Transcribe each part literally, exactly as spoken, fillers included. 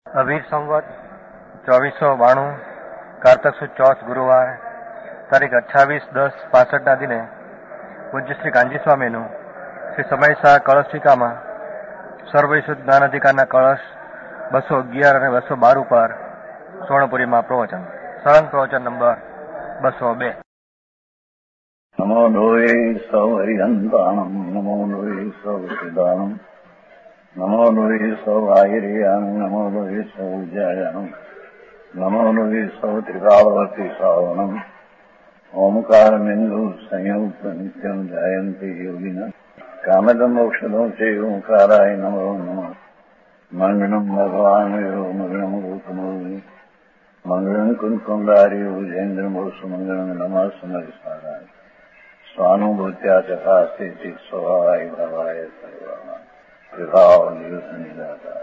અભીર સંવત ચોવીસો બાણું કારતક સુદ ચોથ ગુરુવાર તારીખ અઠ્ઠાવીસ દસ પાસઠના દિને પૂજ્ય શ્રી કાંજી સ્વામીનું શ્રી સમયસા કળશિકામાં સર્વૈશ્વર જ્ઞાન અધિકારના કળશ બસો અગિયાર અને બસો બાર ઉપર સ્વર્ણપુરીમાં પ્રવચન સળંગ પ્રવચન નંબર બસો બે. નમો લોહે સૌ હરિહંતાણમ નમો લોહે સૌ સિદાનમ નમો લોહે સૌ આયર્યાન નમો લોહે સૌ જયાનમ નમો લોહે સૌ ત્રિકાળવતી સાવનમ ઓમકાર બિંદુ સંયુક્ત નિત્યમ જયંતિ યોગિના કામદમ મોક્ષદો છે ઓંકારાય નમો નમઃ મંગળમ ભગવાન મંગળમ ગૌતમોની મંગળમ કુંકુંડારી ઉજેન્દ્ર મોક્ષ મંગળમ નમઃ સમરિસારાય સ્વાનુભૂત્યા ચકાસ્તે સ્વભાવાય ભવાય સર્વમાં વિભાવ નિયુત નિરાકાર.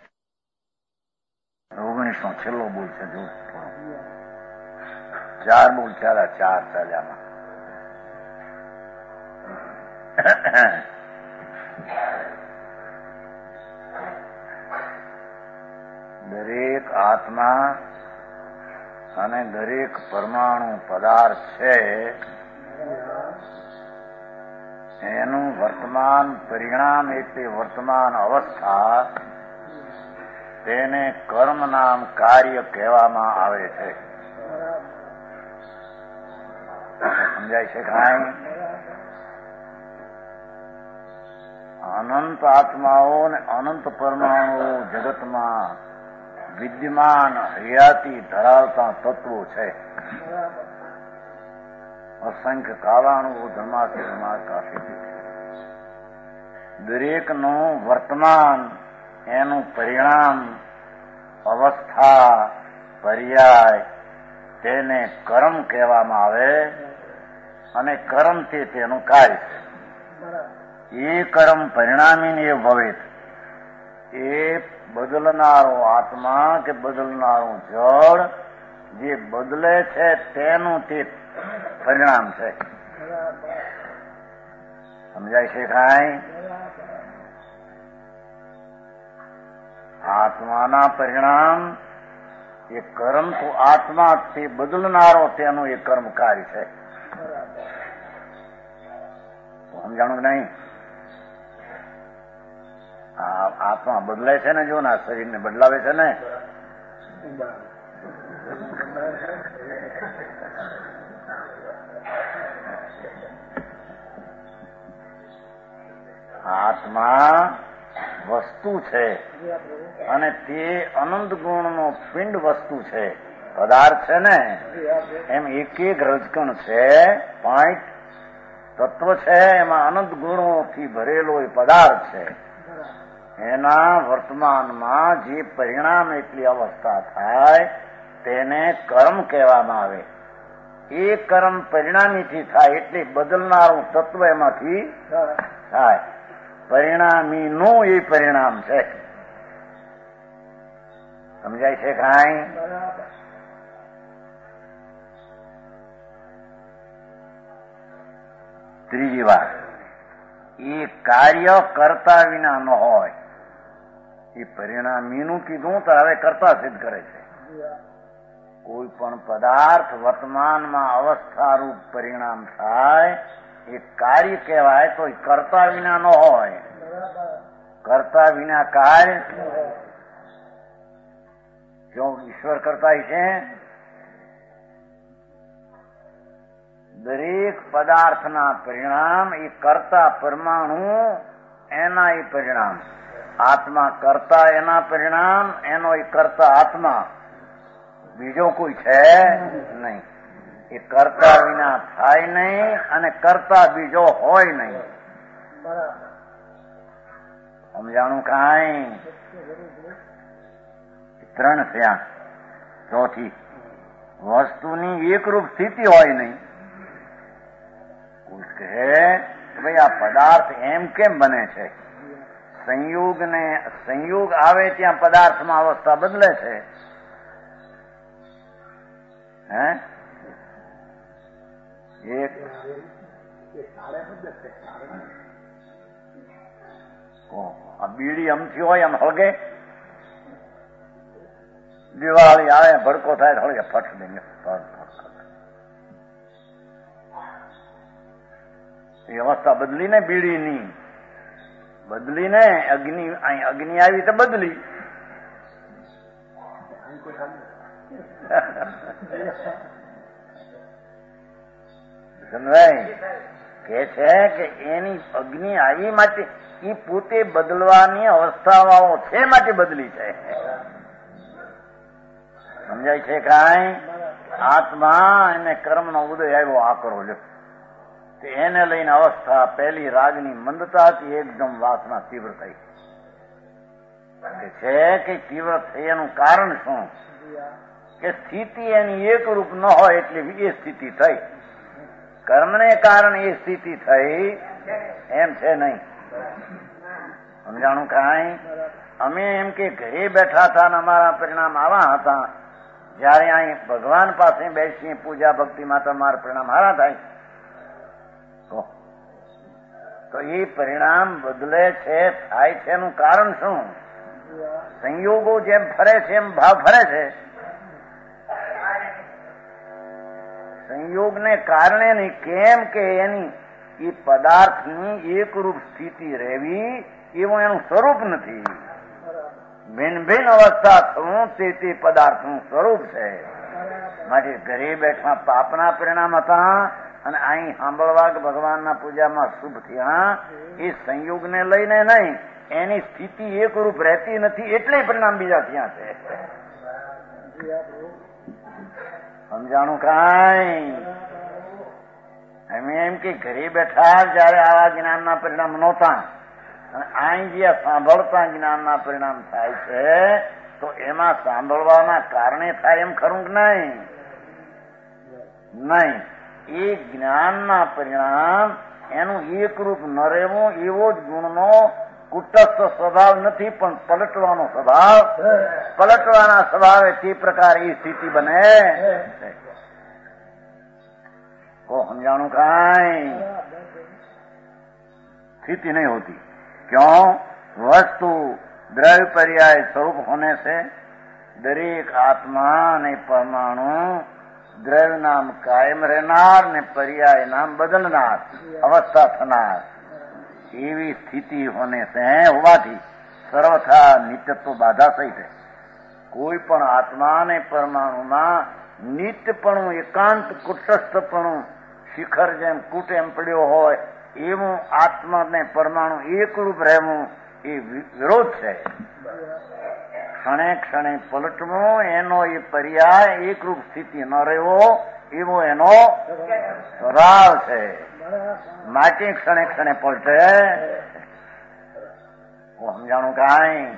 ઓગણીસો છેલ્લો બોલ છે. જો ચાર બોલ ચાલ્યા ચાર ચાલ્યામાં દરેક આત્મા અને દરેક પરમાણુ પદાર્થ છે એનું વર્તમાન પરિણામ એટલે વર્તમાન અવસ્થા તેને કર્મ નામ કાર્ય કહેવામાં આવે છે. સમજાય છે કાંઈ? અનંત આત્માઓ અને અનંત પરમાણુઓ જગતમાં વિદ્યમાન હયાતી ધરાવતા તત્વો છે. અસંખ્ય કાલાણુઓ ધર્માથી ધર્માકાશી દરેકનું વર્તમાન એનું પરિણામ અવસ્થા પર્યાય તેને કર્મ કહેવામાં આવે અને કર્મથી તેનું કાર્ય છે. એ કર્મ પરિણામીને એ ભવેત એ બદલનારો આત્મા કે બદલનારું જળ જે બદલે છે તેનું તે પરિણામ છે. સમજાય છે કાંઈ? આત્માના પરિણામ એ કર્મ તો આત્મા તે બદલનારો તેનું એ કર્મ કાર્ય છે. સમજાણું નહીં? આત્મા બદલાય છે ને, જો ને શરીર ને બદલાવે છે ને. આત્મા વસ્તુ છે અને તે અનંત ગુણનો પિંડ વસ્તુ છે, પદાર્થ છે ને. એમ એક એક રજકણ છે, પોઈન્ટ તત્વ છે, એમાં અનંત ગુણોથી ભરેલો એ પદાર્થ છે. એના વર્તમાનમાં જે પરિણામ એટલી અવસ્થા થાય તેને કર્મ કહેવામાં આવે. એ કર્મ પરિણામીથી થાય એટલે બદલનારું તત્વ એમાંથી થાય. પરિણામીનું એ પરિણામ છે. સમજાય છે કાંઈ? ત્રીજી વાત, એ કાર્ય કરતા વિના ન હોય. એ પરિણામીનું કીધું તો હવે કરતા સિદ્ધ કરે છે. કોઈ પણ પદાર્થ વર્તમાનમાં અવસ્થારૂપ પરિણામ થાય એ કાર્ય કહેવાય તો એ કરતા વિના ન હોય. કરતા વિના કાર્ય ક્यों? ઈશ્વર કરતા છે. દરેક પદાર્થના પરિણામ એ કરતા પરમાણુ એના એ પરિણામ. આત્મા કરતા એના પરિણામ એનો એ કરતા આત્મા, બીજો કોઈ છે નહીં. એ કરતા વિના થાય નહીં અને કરતા બીજો હોય નહીં. સમજાણું કાંઈ? ત્રણ થયા. ચોથી, વસ્તુની એકરૂપ સ્થિતિ હોય નહીં. કોઈ કહે કે ભાઈ આ પદાર્થ એમ કેમ બને છે? સંયોગ ને સંયોગ આવે ત્યાં પદાર્થમાં અવસ્થા બદલે છે. હે એક આ બીડી અમથી હોય એમ હળગે દિવાળી આવે ભડકો થાય થોડી ફટ દેંગે એ અવસ્થા બદલી ને બીડીની બદલી ને અગ્નિ અહીં અગ્નિ આવી તો બદલી સમજાય કે છે કે એની અગ્નિ આવી માટે એ પોતે બદલવાની અવસ્થાઓ છે માટે બદલી છે. સમજાય છે કાંઈ? આત્મા એને કર્મનો ઉદય આવ્યો આકરો લ્યો એને લઈને અવસ્થા પહેલી રાગની મંદતા હતી એકદમ વાસના તીવ્ર થઈ છે કે તીવ્ર થઈ એનું કારણ શું કે સ્થિતિ એની એકરૂપ ન હોય એટલે એ સ્થિતિ થઈ. કર્મને કારણે એ સ્થિતિ થઈ એમ છે નહીં. સમજાણું કાંઈ? અમે એમ કે ઘરે બેઠા હતા ને અમારા પરિણામ આવા હતા જયારે અહીં ભગવાન પાસે બેસીએ પૂજા ભક્તિમાં તો અમારા પરિણામ હારા થાય તો એ પરિણામ બદલે છે થાય છે એનું કારણ શું? સંયોગો જેમ ફરે છે એમ ભાવ ફરે છે. સંયોગને કારણે નહીં કેમ કે એની એ પદાર્થની એકરૂપ સ્થિતિ રહેવી એવું એનું સ્વરૂપ નથી. ભિન્ન ભિન્ન અવસ્થા થવું તે તે પદાર્થનું સ્વરૂપ છે. માટે ઘરે બેઠા પાપના પરિણામ હતા અને અહીં સાંભળવા કે ભગવાનના પૂજામાં શુભ થયા એ સંયોગને લઈને નહીં એની સ્થિતિ એકરૂપ રહેતી નથી એટલે પરિણામ બીજા થયા છે. સમજાણું કાંઈ? અમે એમ કે ઘરે બેઠા જયારે આવા જ્ઞાનના પરિણામ નહોતા અને અહીં જે સાંભળતા જ્ઞાનના પરિણામ થાય છે તો એમાં સાંભળવાના કારણે થાય એમ ખરું કે નહીં? નહીં. એ જ્ઞાનના પરિણામ એનું એકરૂપ ન રહેવું એવો જ ગુણનો કુટસ્થ સ્વભાવ નથી પણ પલટવાનો સ્વભાવ. પલટવાના સ્વભાવે તે પ્રકાર એ સ્થિતિ બને. કો સમજાણું કાંઈ? સ્થિति नहीं होती. क्यों? वस्तु द्रव्य पर्याय स्वरूप होने से दरेक आत्मा ने परमाणु દ્રવ્ય નામ કાયમ રહેનાર ને પર્યાય નામ બદલનાર અવસ્થા થનાર એવી સ્થિતિ હોને સે હોવાથી સર્વથા નિત્યત્વ બાધા સહિત કોઈ પણ આત્મા ને પરમાણુમાં નિત્યપણું એકાંત કુટસ્થપણું શિખર જેમ કૂટ એમ પડ્યો હોય એવું આત્મા ને પરમાણુ એકરૂપ રહેવું એ વિરોધ છે. ક્ષણે ક્ષણે પલટવું એનો એ પર્યાય એકરૂપ સ્થિતિ ન રહેવો એવો એનો સ્વભાવ છે. માટે ક્ષણે ક્ષણે પલટે. સમજાણું કાંઈ?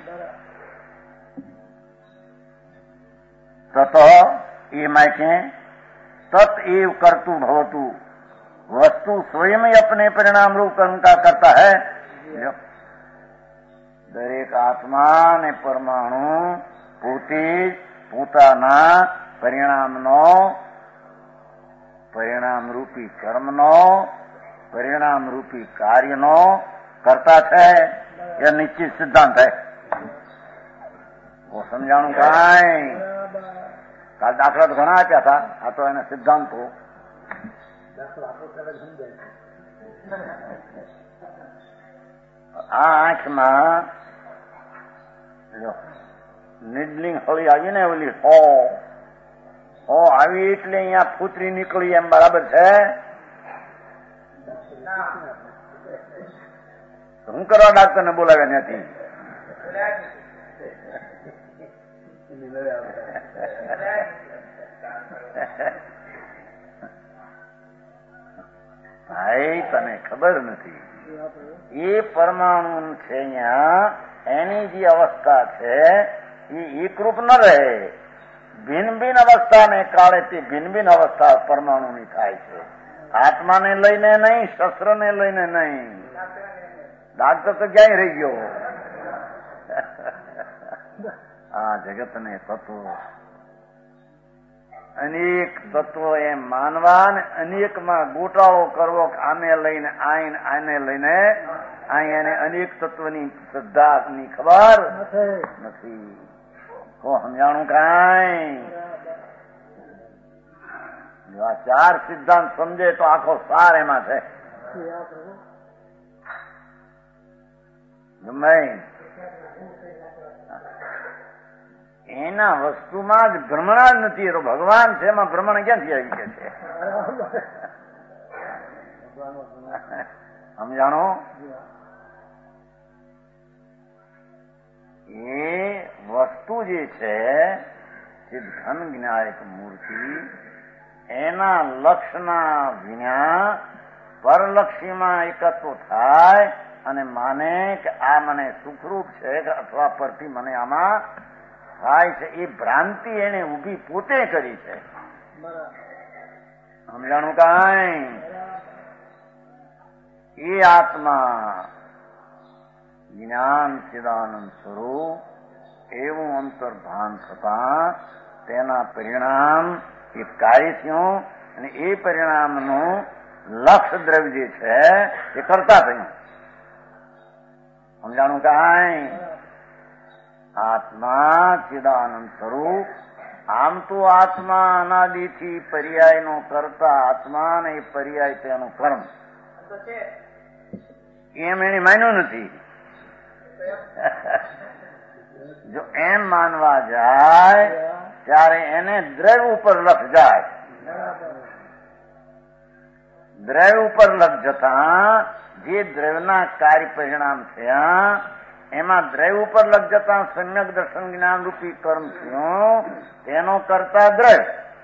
તત એ માટે તત એવ કરતું ભવતું वस्तु स्वयं ही अपने परिणाम रूप कर्म का करता है. દરેક આત્મા ને પરમાણુ પોતે પોતાના પરિણામનો પરિણામ રૂપી કર્મનો પરિણામ રૂપી કાર્યનો કરતા છે. એ નિશ્ચિત સિદ્ધાંત है. वो સમજાણું કાંઈ? કાલ દાખલા તો ઘણા આપ્યા હતા. આ તો એના સિદ્ધાંતો આ આંખમાં નીડલિંગ હોળી આવી ને ઓલી હો હો આવી એટલે અહીંયા ફૂતરી નીકળી એમ બરાબર છે. હું કરવા ડાક્ટર ને બોલાવ્યા નથી. ભાઈ તને ખબર નથી એ પરમાણુ છે અહીંયા એની જે અવસ્થા છે એ એકરૂપ ન રહે. ભિન્ન ભિન્ન અવસ્થાને કાળે તે ભિન્ન ભિન્ન અવસ્થા પરમાણુની થાય છે. આત્માને લઈને નહીં, શસ્ત્રને લઈને નહીં. ડાક્ટર તો ક્યાંય રહી ગયો. આ જગતને તત્વો અનેક તત્વો એમ માનવા ને અનેકમાં ગોટાળો કરવો આને લઈને આઈને આને લઈને અહીં એને અનેક તત્વની શ્રદ્ધાની ખબર નથી. તો સમજાણું કાંઈ? જો આ ચાર સિદ્ધાંત સમજે તો આખો સાર એમાં છે. ગમે એના વસ્તુમાં જ ભ્રમણા જ નથી. એ તો ભગવાન છે, એમાં ભ્રમણ ક્યાંથી આવી કે છે? સમજાણો? એ વસ્તુ જે છે ઘન જ્ઞાયક મૂર્તિ, એના લક્ષના વિના પરલક્ષીમાં એકત્વ થાય અને માને કે આ મને સુખરૂપ છે કે અથવા પરથી મને આમાં થાય છે, એ ભ્રાંતિ એને ઊભી પોતે કરી છે. સમજાણું કાંઈ? એ આત્મા જ્ઞાન ચિદાનંદ સ્વરૂપ એવું અંતર્ભાન થતા તેના પરિણામ એ કાર્ય થયું અને એ પરિણામનું લક્ષ દ્રવ્ય જે છે એ કરતા થયું. સમજાણું કાંઈ? આત્મા ચિદાનંદ સ્વરૂપ આમ તો આત્મા અનાદિથી પર્યાયનો કરતા આત્મા ને એ પર્યાય તેનું કર્મ એમ એને માન્યું નથી. જો એમ માનવા જાય ત્યારે એને દ્રવ્ય ઉપર લક્ષ જાય. દ્રવ્ય ઉપર લક્ષ જતા જે દ્રવ્યના કાર્ય પરિણામ થયા એમાં દ્રવ્ય ઉપર લક્ષ જતા સમ્યક દર્શન જ્ઞાન રૂપી કર્મ થયું, તેનો કરતા દ્રવ્ય.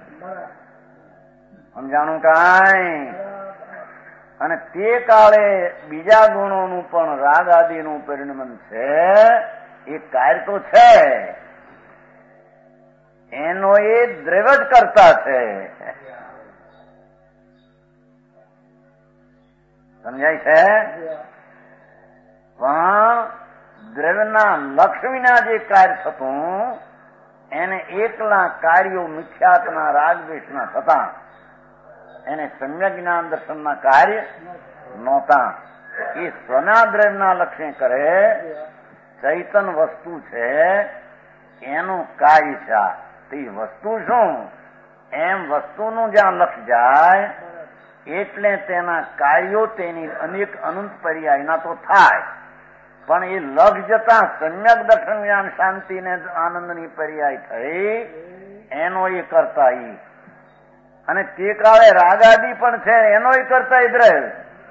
સમજાણું કાંઈ? અને તે કાળે બીજા ગુણોનું પણ રાગ આદિનું પરિણમન છે, એ કાર્ય તો છે, એનો એ દ્રવ્ય જ કરતા છે. સમજાય છે? પણ દ્રવ્યના લક્ષ વિના જે કાર્ય થતું એને એકલા કાર્યો મિથ્યાત્મના રાગદ્વેષના થતા એને સમ્યક જ્ઞાન દર્શનના કાર્ય નહોતા. એ સ્વના દ્રવ્યના લક્ષે કરે, ચૈતન વસ્તુ છે એનું કાર્ય છે. તે વસ્તુ શું? એમ વસ્તુનું જ્યાં લક્ષ જાય એટલે તેના કાર્યો તેની અનેક અનંત પર્યાયના તો થાય, પણ એ લક્ષ જતા સમ્યક દર્શન જ્ઞાન શાંતિ ને આનંદની પર્યાય થઈ એનો એ કરતા ઈ. અને તે કાળે રાગાદી પણ છે એનો એ કરતા ઈ દ્રવ્ય.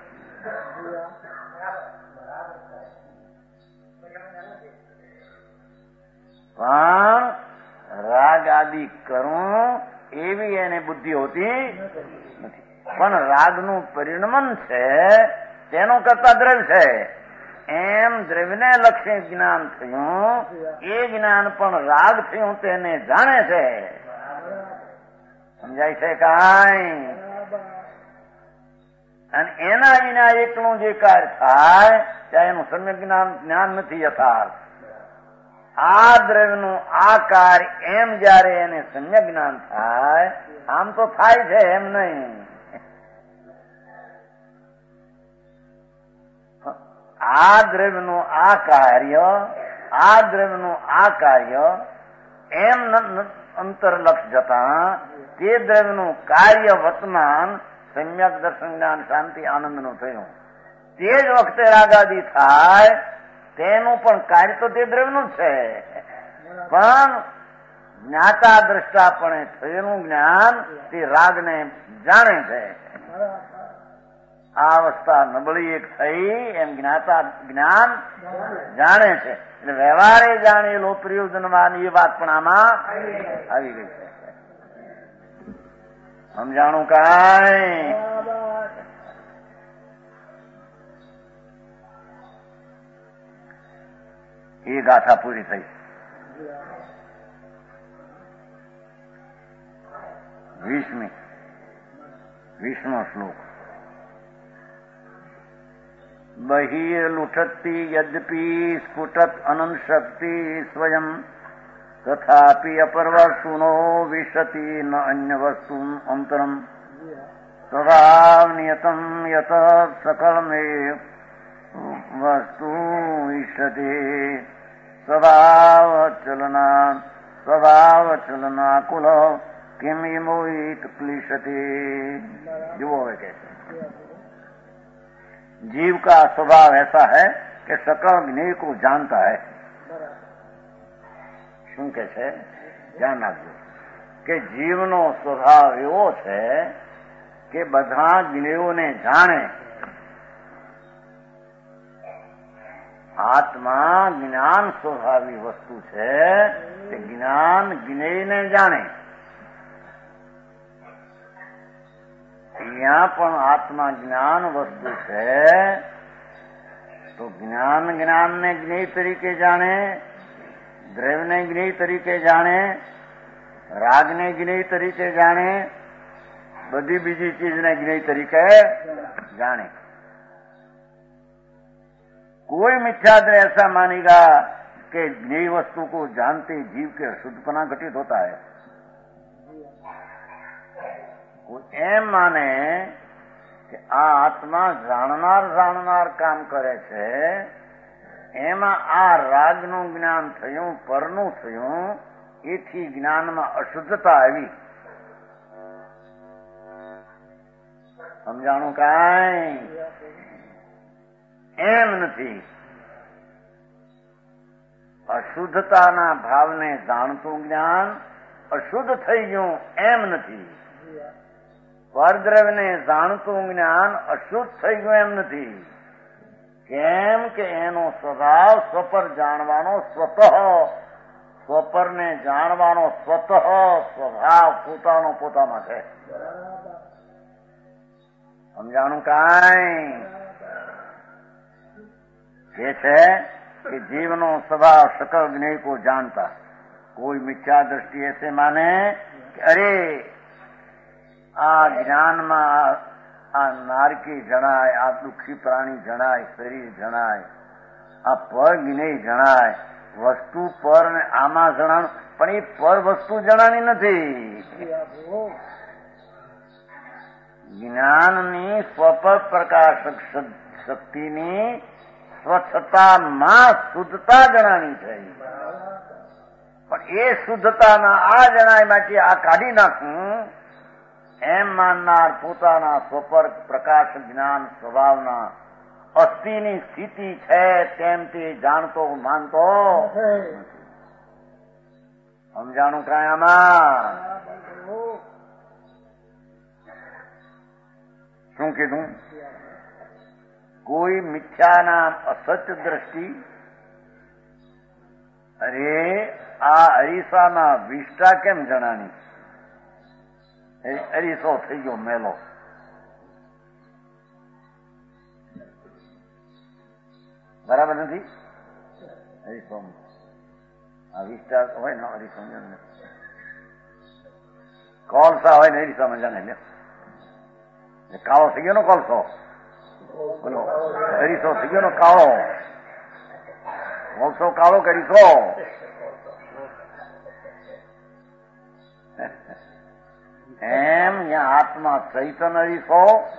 પણ રાગ આદિ કરું એવી એને બુદ્ધિ હોતી નથી. પણ રાગનું પરિણમન છે તેનો કરતા દ્રવ્ય છે. એમ દ્રવ્યને લક્ષ્ય જ્ઞાન થયું, એ જ્ઞાન પણ રાગ થયું તેને જાણે છે. સમજાય છે કાંઈ? અને એના વિના એકલું જે કાર્ય થાય ત્યાં એનું સમ્યક જ્ઞાન જ્ઞાન નથી યથાર્થ. આ દ્રવ્યનું આ કાર્ય એમ જયારે એને સમ્યક જ્ઞાન થાય, આમ તો થાય છે એમ નહીં. આ દ્રવ્યનું આ કાર્ય આ દ્રવ્યનું આ કાર્ય એમ અંતરલક્ષ જતા તે દ્રવ્યનું કાર્ય વર્તમાન સમ્યક દર્શન જ્ઞાન શાંતિ આનંદનું થયું. તે જ વખતે રાગાદી થાય તેનું પણ કાર્ય તો તે દ્રવ્યનું જ છે, પણ જ્ઞાતા દ્રષ્ટાપણે થયેલું જ્ઞાન તે રાગને જાણે છે. આ અવસ્થા નબળી એક થઈ એમ જ્ઞાતા જ્ઞાન જાણે છે. એટલે વ્યવહારે જાણેલો પ્રયોજનવાન એ વાત પણ આમાં આવી ગઈ છે. સમજાણું કાંઈ? એ ગાથા પૂરી થઈ. વીસમી વીસમો શ્લોક. બહિર્લુઠતી યદ્યપી સ્ફુટત અનંત શક્તિ સ્વયં તથાપી અપર વસ્તુનો વિશતિ ન અન્ય વસ્તુ અંતરમ સ્વભાવ નિયતમ યત સકળમે વસ્તુ ઈષ્યતે સ્વભાવ ચલના સ્વભાવ ચલનાકુલ કિમ મોહિત ક્લિશતે। જુઓ હવે કે जीव का स्वभाव ऐसा है कि सकल ज्ञेय को जानता है। શું કે છે? ધ્યાન રાખજો કે જીવનો સ્વભાવ એવો છે કે બધા જ્ઞેયોને જાણે। આત્મા જ્ઞાન સ્વભાવી વસ્તુ છે કે જ્ઞાન જ્ઞેયને જાણે। यहाँ पण आत्मा ज्ञान वस्तु है तो ज्ञान ज्ञान ने ज्ञेय तरीके जाने, द्रव्य ने ज्ञेय तरीके जाने, राग ने ज्ञेय तरीके जाने, बधी बीजी चीज ने ज्ञेय तरीके जाने। कोई मिथ्याद्र ऐसा मानेगा कि ज्ञेय वस्तु को जानते जीव के अशुद्धपना घटित होता है। એમ માને કે આ આત્મા જાણનાર જાણનાર કામ કરે છે, એમાં આ રાગનું જ્ઞાન થયું, પરનું થયું, એથી જ્ઞાનમાં અશુદ્ધતા આવી। સમજાણું કાંઈ? એમ નથી। અશુદ્ધતાના ભાવને જાણતું જ્ઞાન અશુદ્ધ થઈ ગયું એમ નથી। પરદ્રવ્યને જાણતું જ્ઞાન અશુદ્ધ થઈ ગયું એમ નથી। કેમ કે એનો સ્વભાવ સ્વપર જાણવાનો સ્વતઃ, સ્વપરને જાણવાનો સ્વતઃ સ્વભાવ પોતાનો પોતામાં છે। સમજાણું કાંઈ? એ છે કે જીવનો સ્વભાવ સકલ જ્ઞેય को जानता। कोई मिथ्या दृष्टि ऐसे माने कि अरे आ ज्ञान में आ नारकी जणाय, आ दुखी प्राणी जणाय, शरीर जणाय, आ पर ज्ञेय जणाय, वस्तु पर ने आमा जणाणु, पण ए पर वस्तु जणानी नथी। ज्ञाननी स्वपर प्रकाशक शक्तिनी स्वच्छतामां शुद्धता जणानी छे। पण ए शुद्धताना आ जणायमांथी आ काढी नाखूं એમ માનનાર પોતાના સ્વપર પ્રકાશ જ્ઞાન સ્વભાવના અસ્થિની સ્થિતિ છે તેમ તે જાણતો માનતો। સમજાણું કાંઈ આમાં? શું કીધું? કોઈ મિથ્યાના અસત્ય દ્રષ્ટિ, અરે આ અરીસાના વિષ્ટા કેમ જણાની? અરીસો થઈ ગયો મેલો। બરાબર નથી? અરીસો આ વિસ્તાર હોય ને અરીસો કોલસા હોય ને અરીસામાં જાણે લે કાળો થઈ ગયો ને કોલસો, બોલો અરીસો થઈ ગયો ને કાળો, કોલસો કાળો કરીશો। એમ ત્યાં આત્મા ચૈતન્ય અરીસો,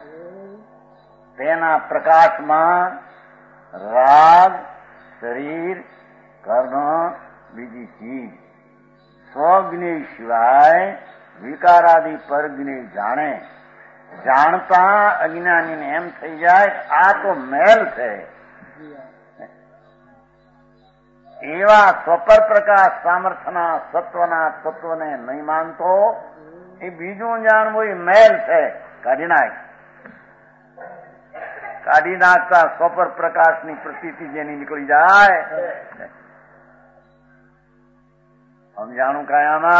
તેના પ્રકાશમાં રાગ, શરીર, કર્મ, બીજી ચીજ સ્વજ્ઞેય સિવાય વિકારાદિ પરજ્ઞેય જાણે। જાણતા અજ્ઞાનીને એમ થઈ જાય આ તો મેલ છે। એવા સ્વપર પ્રકાશ સામર્થ્યના સત્વના તત્વને નહીં માનતો એ બીજું જાણવું એ મેલ છે, કાઢી નાખ। કાઢી નાખતા સ્વપર પ્રકાશની પ્રતીતિ જેની નીકળી જાય। સમજાણું કાંઈ આમાં?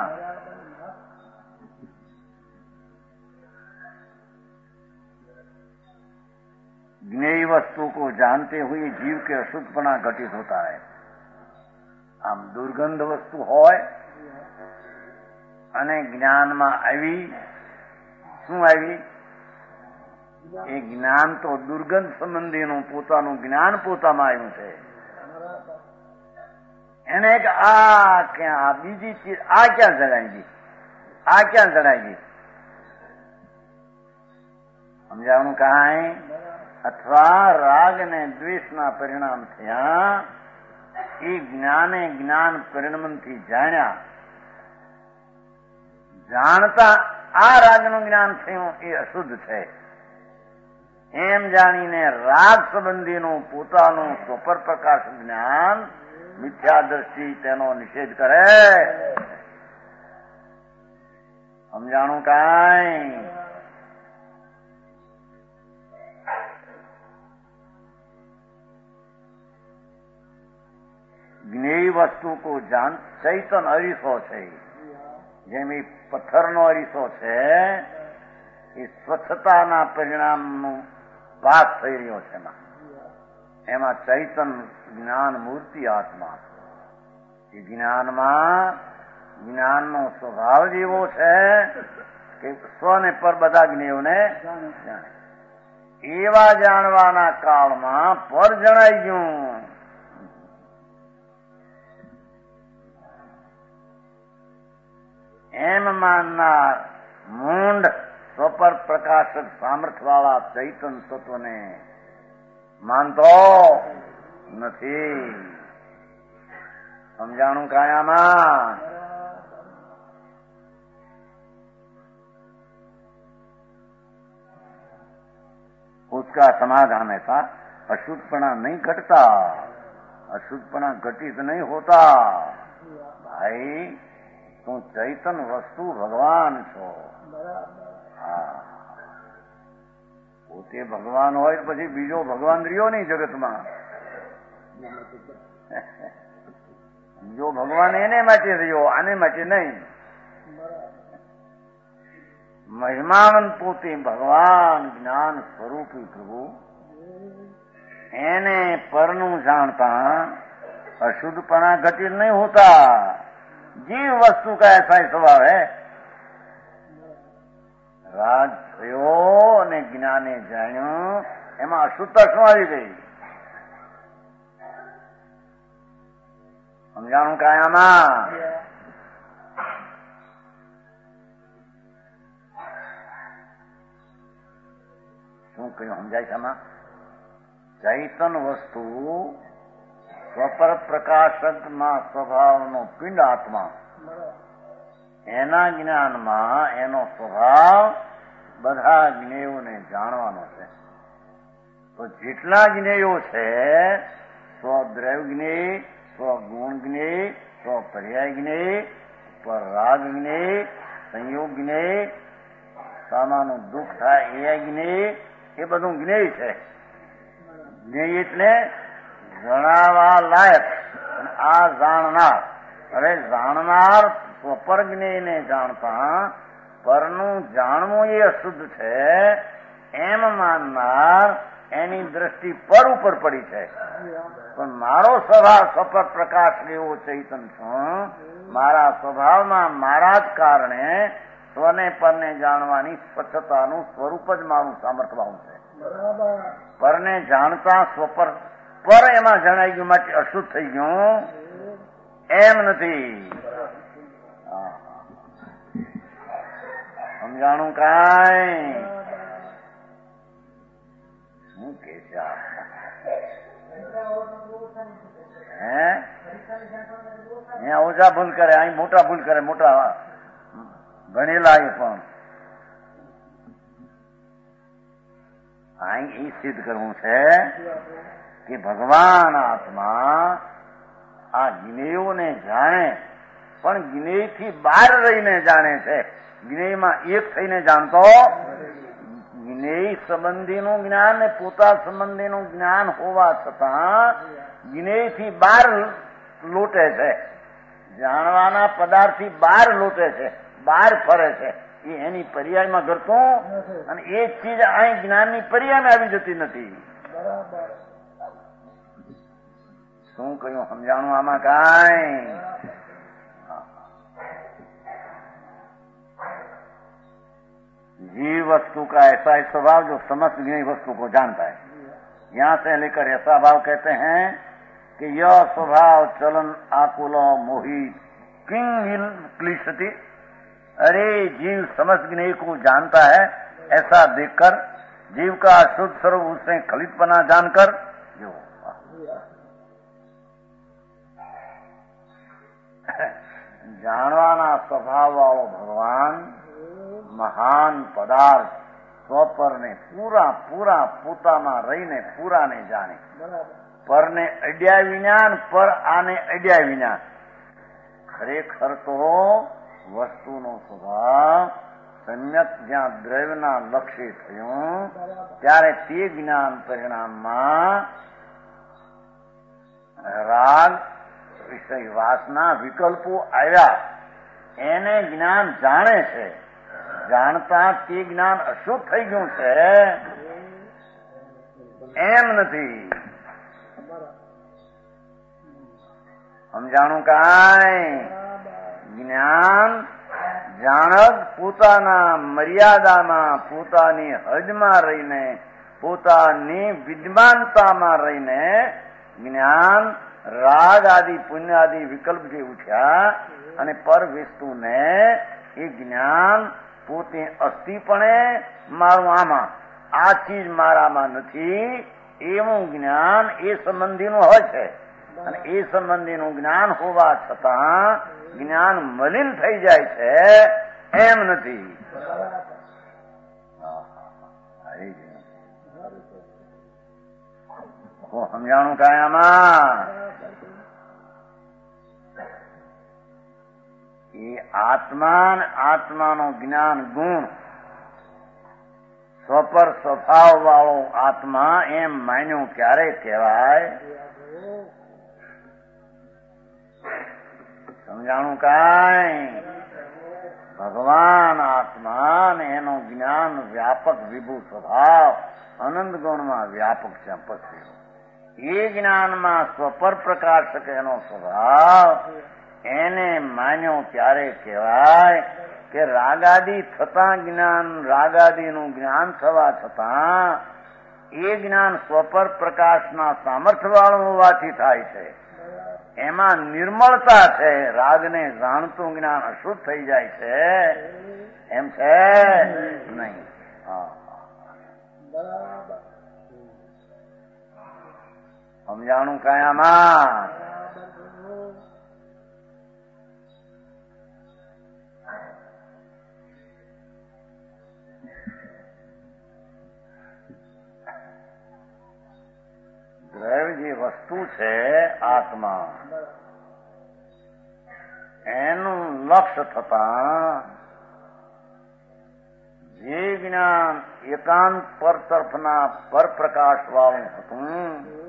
ज्ञेय वस्तु को जानते हुए जीव के अशुद्धपना घटित होता है। आम दुर्गंध वस्तु होय અને જ્ઞાનમાં આવી શું આવી? એ જ્ઞાન તો દુર્ગંધ સંબંધીનું પોતાનું જ્ઞાન પોતામાં આવ્યું છે। એને એક આ ક્યાં બીજી ચીજ આ ક્યાં જણાઈ ગઈ, આ ક્યાં જણાઈ ગઈ? સમજાવવાનું કાંઈ? અથવા રાગ અને દ્વેષના પરિણામ થયા એ જ્ઞાને જ્ઞાન પરિણમનથી જાણ્યા, જાણતા આ રાગનું જ્ઞાન થયું એ અશુદ્ધ છે એમ જાણીને રાગ સંબંધીનું પોતાનું સ્વપર પ્રકાશ જ્ઞાન મિથ્યા દ્રષ્ટિ તેનો નિષેધ કરે. સમજાણું કાંઈ? જ્ઞેય વસ્તુ કો જાન ચૈતન અરીસો છે, જેમ એ પથ્થરનો અરીસો છે એ સ્વચ્છતાના પરિણામનું ભાગ થઈ રહ્યો છે. એમાં એમાં ચૈતન જ્ઞાન મૂર્તિ આત્મા, એ જ્ઞાનમાં જ્ઞાનનો સ્વભાવ જેવો છે કે સ્વને પર બધા જ્ઞેયોને જાણે. એવા જાણવાના કાળમાં પર જણાઈ ગયું. એમ માનનાર મૂંડ સ્વપર પ્રકાશક સામર્થ્ય વાળા ચૈતન તત્વને માનતો નથી. સમજાણું કાયામાં? उसका समाधान ऐसा अशुद्धपना नहीं घटता, अशुद्धपना घटित नहीं होता. भाई તું ચૈતન વસ્તુ ભગવાન છો. હા, પોતે ભગવાન હોય પછી બીજો ભગવાન રહ્યો નહીં જગતમાં. બીજો ભગવાન એને માટે રહ્યો, આને માટે નહીં. મહિમાવંત પોતે ભગવાન જ્ઞાન સ્વરૂપી પ્રભુ, એને પરનું જાણતા અશુद्धपना घटित नहीं होता. जीव वस्तु का ऐसा ही स्वभाव है. રાજ થયો અને જ્ઞાને જાણ્યું, એમાં અશુદ્ધતા શું આવી ગઈ? સમજાણું કાયામાં? શું કહ્યું સમજાય છે આમાં? ચૈતન વસ્તુ સ્વપર પ્રકાશકમાં સ્વભાવનો પિંડ આત્મા, એના જ્ઞાનમાં એનો સ્વભાવ બધા જ્ઞેયોને જાણવાનો છે. તો જેટલા જ્ઞેયો છે, સ્વદ્રવ્ય જ્ઞેય, સ્વગુણ જ્ઞેય, સ્વપર્યાય જ્ઞેય, પરાગ જ્ઞેય, સંયોગ જ્ઞેય, સામાનું દુઃખ થાય એ જ્ઞેય, એ બધું જ્ઞેય છે. જ્ઞેય એટલે જણાવવા લાયક, આ જાણનાર. હવે જાણનાર સ્વપર જ્ઞેયને જાણતા પરનું જાણવું એ અશુદ્ધ છે એમ માનનાર એની દ્રષ્ટિ પર ઉપર પડી છે. પણ મારો સ્વભાવ સ્વપર પ્રકાશ એવો ચૈતન છું, મારા સ્વભાવમાં મારા જ કારણે સ્વને પરને જાણવાની સ્વચ્છતાનું સ્વરૂપ જ મારું સામર્થ્યવાળું છે. પરને જાણતા સ્વપર પર એમાં જણાઈ ગયું માટે અશુદ્ધ થઈ ગયું એમ નથી. સમજાણું કાંઈ? શું કે છે હે? અહીંયા ઓછા ભૂલ કરે, અહીં મોટા ભૂલ કરે. મોટા ભણેલા એ પણ અહીં એ સિદ્ધ કરવું છે કે ભગવાન આત્મા આ જ્ઞેયોને જાણે, પણ જ્ઞેયથી બહાર રહીને જાણે છે. જ્ઞેયમાં એક થઈને જાણતો, જ્ઞેય સંબંધીનું જ્ઞાન ને પોતા સંબંધીનું જ્ઞાન હોવા છતાં જ્ઞેયથી બહાર લૂંટે છે, જાણવાના પદાર્થથી બહાર લૂંટે છે, બહાર ફરે છે. એ એની પર્યાયમાં કરતું અને એ ચીજ અહીં જ્ઞાનની પર્યાયમાં આવી જતી નથી. શું કહ્યું સમજાણું આમાં કાંઈ? जीव वस्तु का ऐसा ही स्वभाव जो समस्त ज्ञेय वस्तु को जानता है. यहां से लेकर ऐसा भाव कहते हैं कि यह स्वभाव चलन आकुल मोही किंग क्लिशति. अरे जीव समस्त ज्ञेय को जानता है, ऐसा देखकर जीव का शुद्ध स्वरूप उससे खलितपना जानकर जो જાણવાના સ્વભાવ વાળો ભગવાન મહાન પદાર્થ સ્વપરને પૂરા પૂરા પોતામાં રહીને પૂરાને જાણે. પરને અડ્યા વિના પર આને અડ્યા વિના. ખરેખર તો વસ્તુનો સ્વભાવ સમ્યક જ્યાં દ્રવ્યના લક્ષ્ય થયું ત્યારે તે જ્ઞાન પરિણામમાં રાગ વિષય વાસના વિકલ્પો આવ્યા એને જ્ઞાન જાણે છે. જાણતા તે જ્ઞાન અશુદ્ધ થઈ ગયું છે એમ નથી. સમજાણું કાંઈ? જ્ઞાન જાણક પોતાના મર્યાદામાં પોતાની હદમાં રહીને પોતાની વિદ્યમાનતામાં રહીને જ્ઞાન રાગ આદિ પુણ્ય આદિ વિકલ્પ જે ઉઠ્યા અને પર વસ્તુને એ જ્ઞાન પોતે અસ્થિપણે મારું આમાં આ ચીજ મારામાં નથી એવું જ્ઞાન એ સંબંધીનું હોય છે. અને એ સંબંધીનું જ્ઞાન હોવા છતાં જ્ઞાન મલિન થઈ જાય છે એમ નથી. સમજાણું કાંઈ આમાં? એ આત્મા આત્માનો જ્ઞાન ગુણ સ્વપર સ્વભાવ વાળો આત્મા એમ માન્યું ક્યારે કહેવાય? સમજાણું કાંઈ? ભગવાન આત્મા ને એનો જ્ઞાન વ્યાપક વિભુ સ્વભાવ અનંત ગુણમાં વ્યાપક છે. પછી એ જ્ઞાનમાં સ્વપર પ્રકાશક એનો સ્વભાવ એને માન્યો ત્યારે કહેવાય કે રાગાદી થતા જ્ઞાન રાગાદીનું જ્ઞાન થવા છતાં એ જ્ઞાન સ્વપર પ્રકાશના સામર્થ્ય વાળું હોવાથી થાય છે. એમાં નિર્મળતા છે. રાગને જાણતું જ્ઞાન અશુદ્ધ થઈ જાય છે એમ છે નહીં. સમજાણું કાંઈ આમાં? દ્રવ્ય જે વસ્તુ છે આત્મા એનું લક્ષ્ય થતા જે જ્ઞાન એકાંત પર તરફના પર પ્રકાશ વાળું હતું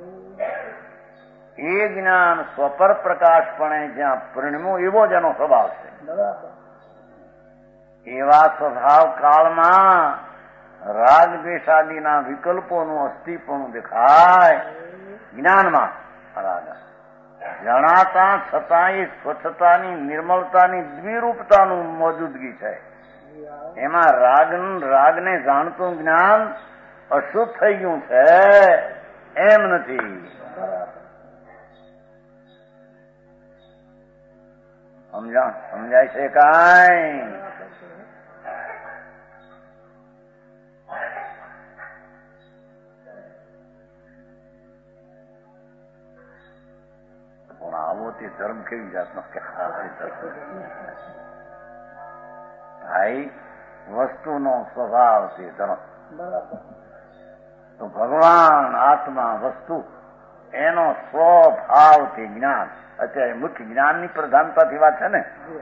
એ જ્ઞાન સ્વપર પ્રકાશપણે જ્યાં પરિણમ્યું એવો જ એનો સ્વભાવ છે. એવા સ્વભાવ કાળમાં રાગ દ્વેષાદિના વિકલ્પોનું અસ્થિપણું દેખાય જ્ઞાનમાં. રાગ જણાતા છતાં એ સ્વચ્છતાની નિર્મળતાની દ્વિરૂપતાનું મોજૂદગી છે. એમાં રાગ રાગને જાણતું જ્ઞાન અશુદ્ધ થઈ ગયું છે એમ નથી. સમજા સમજાય છે કાંઈ? પણ આવો તે ધર્મ કેવી જાતનો ભાઈ વસ્તુનો સ્વભાવ છે ધર્મ. તો ભગવાન આત્મા વસ્તુ એનો સ્વભાવથી જ્ઞાન. અત્યારે મુખ્ય જ્ઞાનની પ્રધાનતાથી વાત છે ને.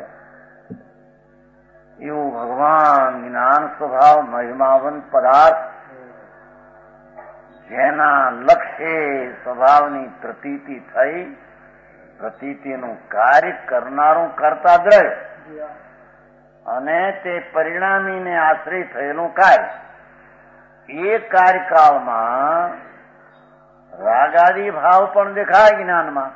એવું ભગવાન જ્ઞાન સ્વભાવ મહિમાવંત પદાર્થ જેના લક્ષ્ય સ્વભાવની પ્રતીતિ થઈ પ્રતીતિનું કાર્ય કરનારું કરતા દ્રવ્ય અને તે પરિણામીને આશ્રય થયેલું કાર્ય એ કાર્યકાળમાં રાગાદી ભાવ પણ દેખાય જ્ઞાનમાં.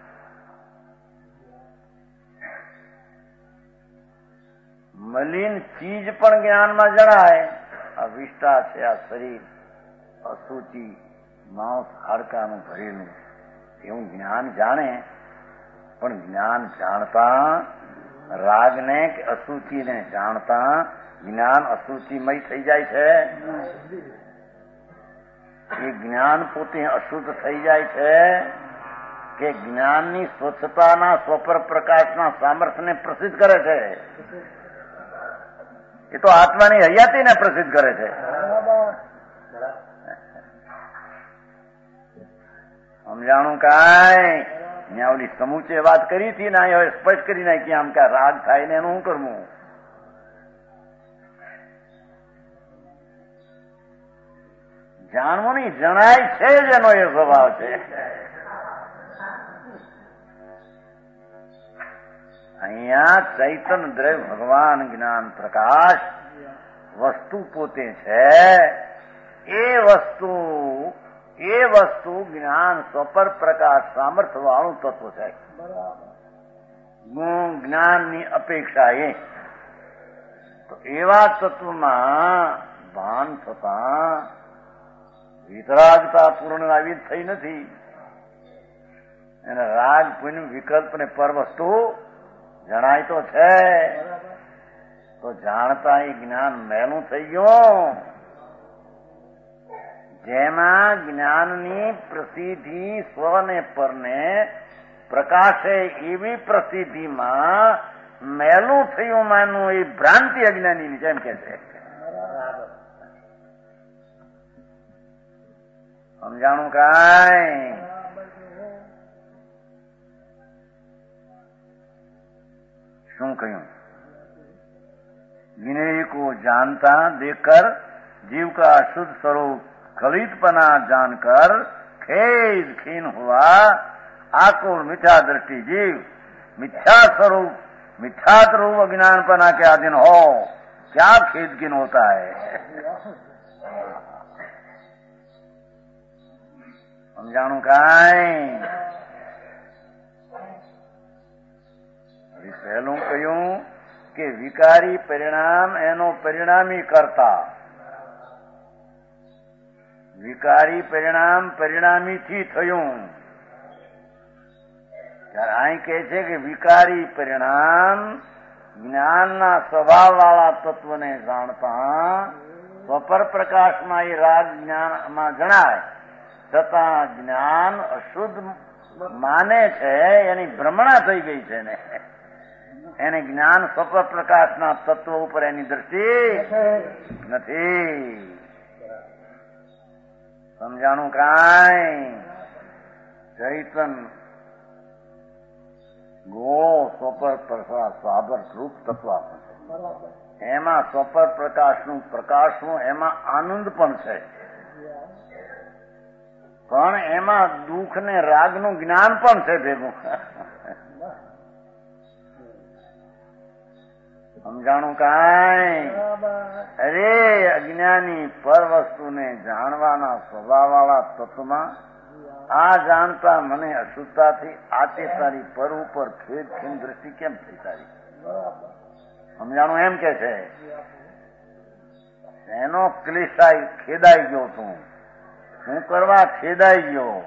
મલિન ચીજ પણ જ્ઞાનમાં જણાય. આ વિષ્ટા છે, આ શરીર અશુચિ માંસ હાડકાનું ભરેલું એવું જ્ઞાન જાણે. પણ જ્ઞાન જાણતા રાગને કે અશુચિને જાણતા જ્ઞાન અશુચિમય થઈ જાય છે. એ જ્ઞાન પોતે અશુદ્ધ થઈ જાય છે કે જ્ઞાનની સ્વચ્છતાના સ્વપર પ્રકાશના સામર્થ્યને પ્રસિદ્ધ કરે છે. એ તો આત્માની હયાતીને પ્રસિદ્ધ કરે છે. સમજાણું કાંઈ? ત્યાં ઓલી સમૂચે વાત કરી હતી ને હવે સ્પષ્ટ કરી નાખી. આમ કે રાગ થાય ને એનું શું કરવું? જાણવું નહીં, જણાય છે જ એનો એ સ્વભાવ છે. અહીંયા ચૈતન દ્રવ્ય ભગવાન જ્ઞાન પ્રકાશ વસ્તુ પોતે છે. એ વસ્તુ એ વસ્તુ જ્ઞાન સ્વપર પ્રકાશ સામર્થ્ય વાળું તત્વ છે. ગુણ જ્ઞાનની અપેક્ષા એ તો એવા તત્વમાં ભાન થતા વિતરાગતા પૂર્ણ આવી થઈ નથી. એને રાગ પુણ્ય વિકલ્પ ને પર વસ્તુ જણાય તો છે. તો જાણતા એ જ્ઞાન મેલું થઈ ગયું. જેમાં જ્ઞાનની પ્રસિદ્ધિ સ્વને પરને પ્રકાશે એવી પ્રસિદ્ધિમાં મેલું થયું માનું એ ભ્રાંતિ અજ્ઞાનીની જેમ કે છે. સમજાણું કાંઈ? શું કહ્યું? विनय को जानता देखकर जीव का अशुद्ध स्वरूप खलितपना जानकर खेद खीन हुआ आकुल मिथ्या दृष्टि जीव मिथ्या स्वरूप मिथ्यात रूप अज्ञानपना के अधीन हो क्या खेद खीन होता है? समझाणु कांई? પહેલું કહ્યું કે વિકારી પરિણામ એનો પરિણામી કરતા. વિકારી પરિણામ પરિણામીથી થયું. ત્યારે અહીં કહે છે કે વિકારી પરિણામ જ્ઞાનના સ્વભાવવાળા તત્વને જાણતા સ્વપર પ્રકાશમાં એ રાગ જ્ઞાનમાં જણાય છતાં જ્ઞાન અશુદ્ધ માને છે. એની ભ્રમણા થઈ ગઈ છે ને એને જ્ઞાન સ્વપર પ્રકાશના તત્વ ઉપર એની દ્રષ્ટિ નથી. સમજાણું કાંઈ? ચૈતન ગોળો સ્વપર પ્રકાશ સ્વાભર રૂપ તત્વ એમાં સ્વપર પ્રકાશનું પ્રકાશનું એમાં આનંદ પણ છે. પણ એમાં દુઃખ ને રાગનું જ્ઞાન પણ છે ભેગું. સમજાણું કાંઈ? અરે અજ્ઞાની પર વસ્તુને જાણવાના સ્વભાવવાળા તત્વમાં આ જાણતા મને અશુદ્ધતાથી આતે તારી પર ઉપર ખેદ ખેમ દ્રષ્ટિ કેમ થઈ તારી? સમજાણું? એમ કે છે એનો ક્લેશાઈ ખેદાઈ ગયો તું હું કરવા ખેદાઈ ગયો.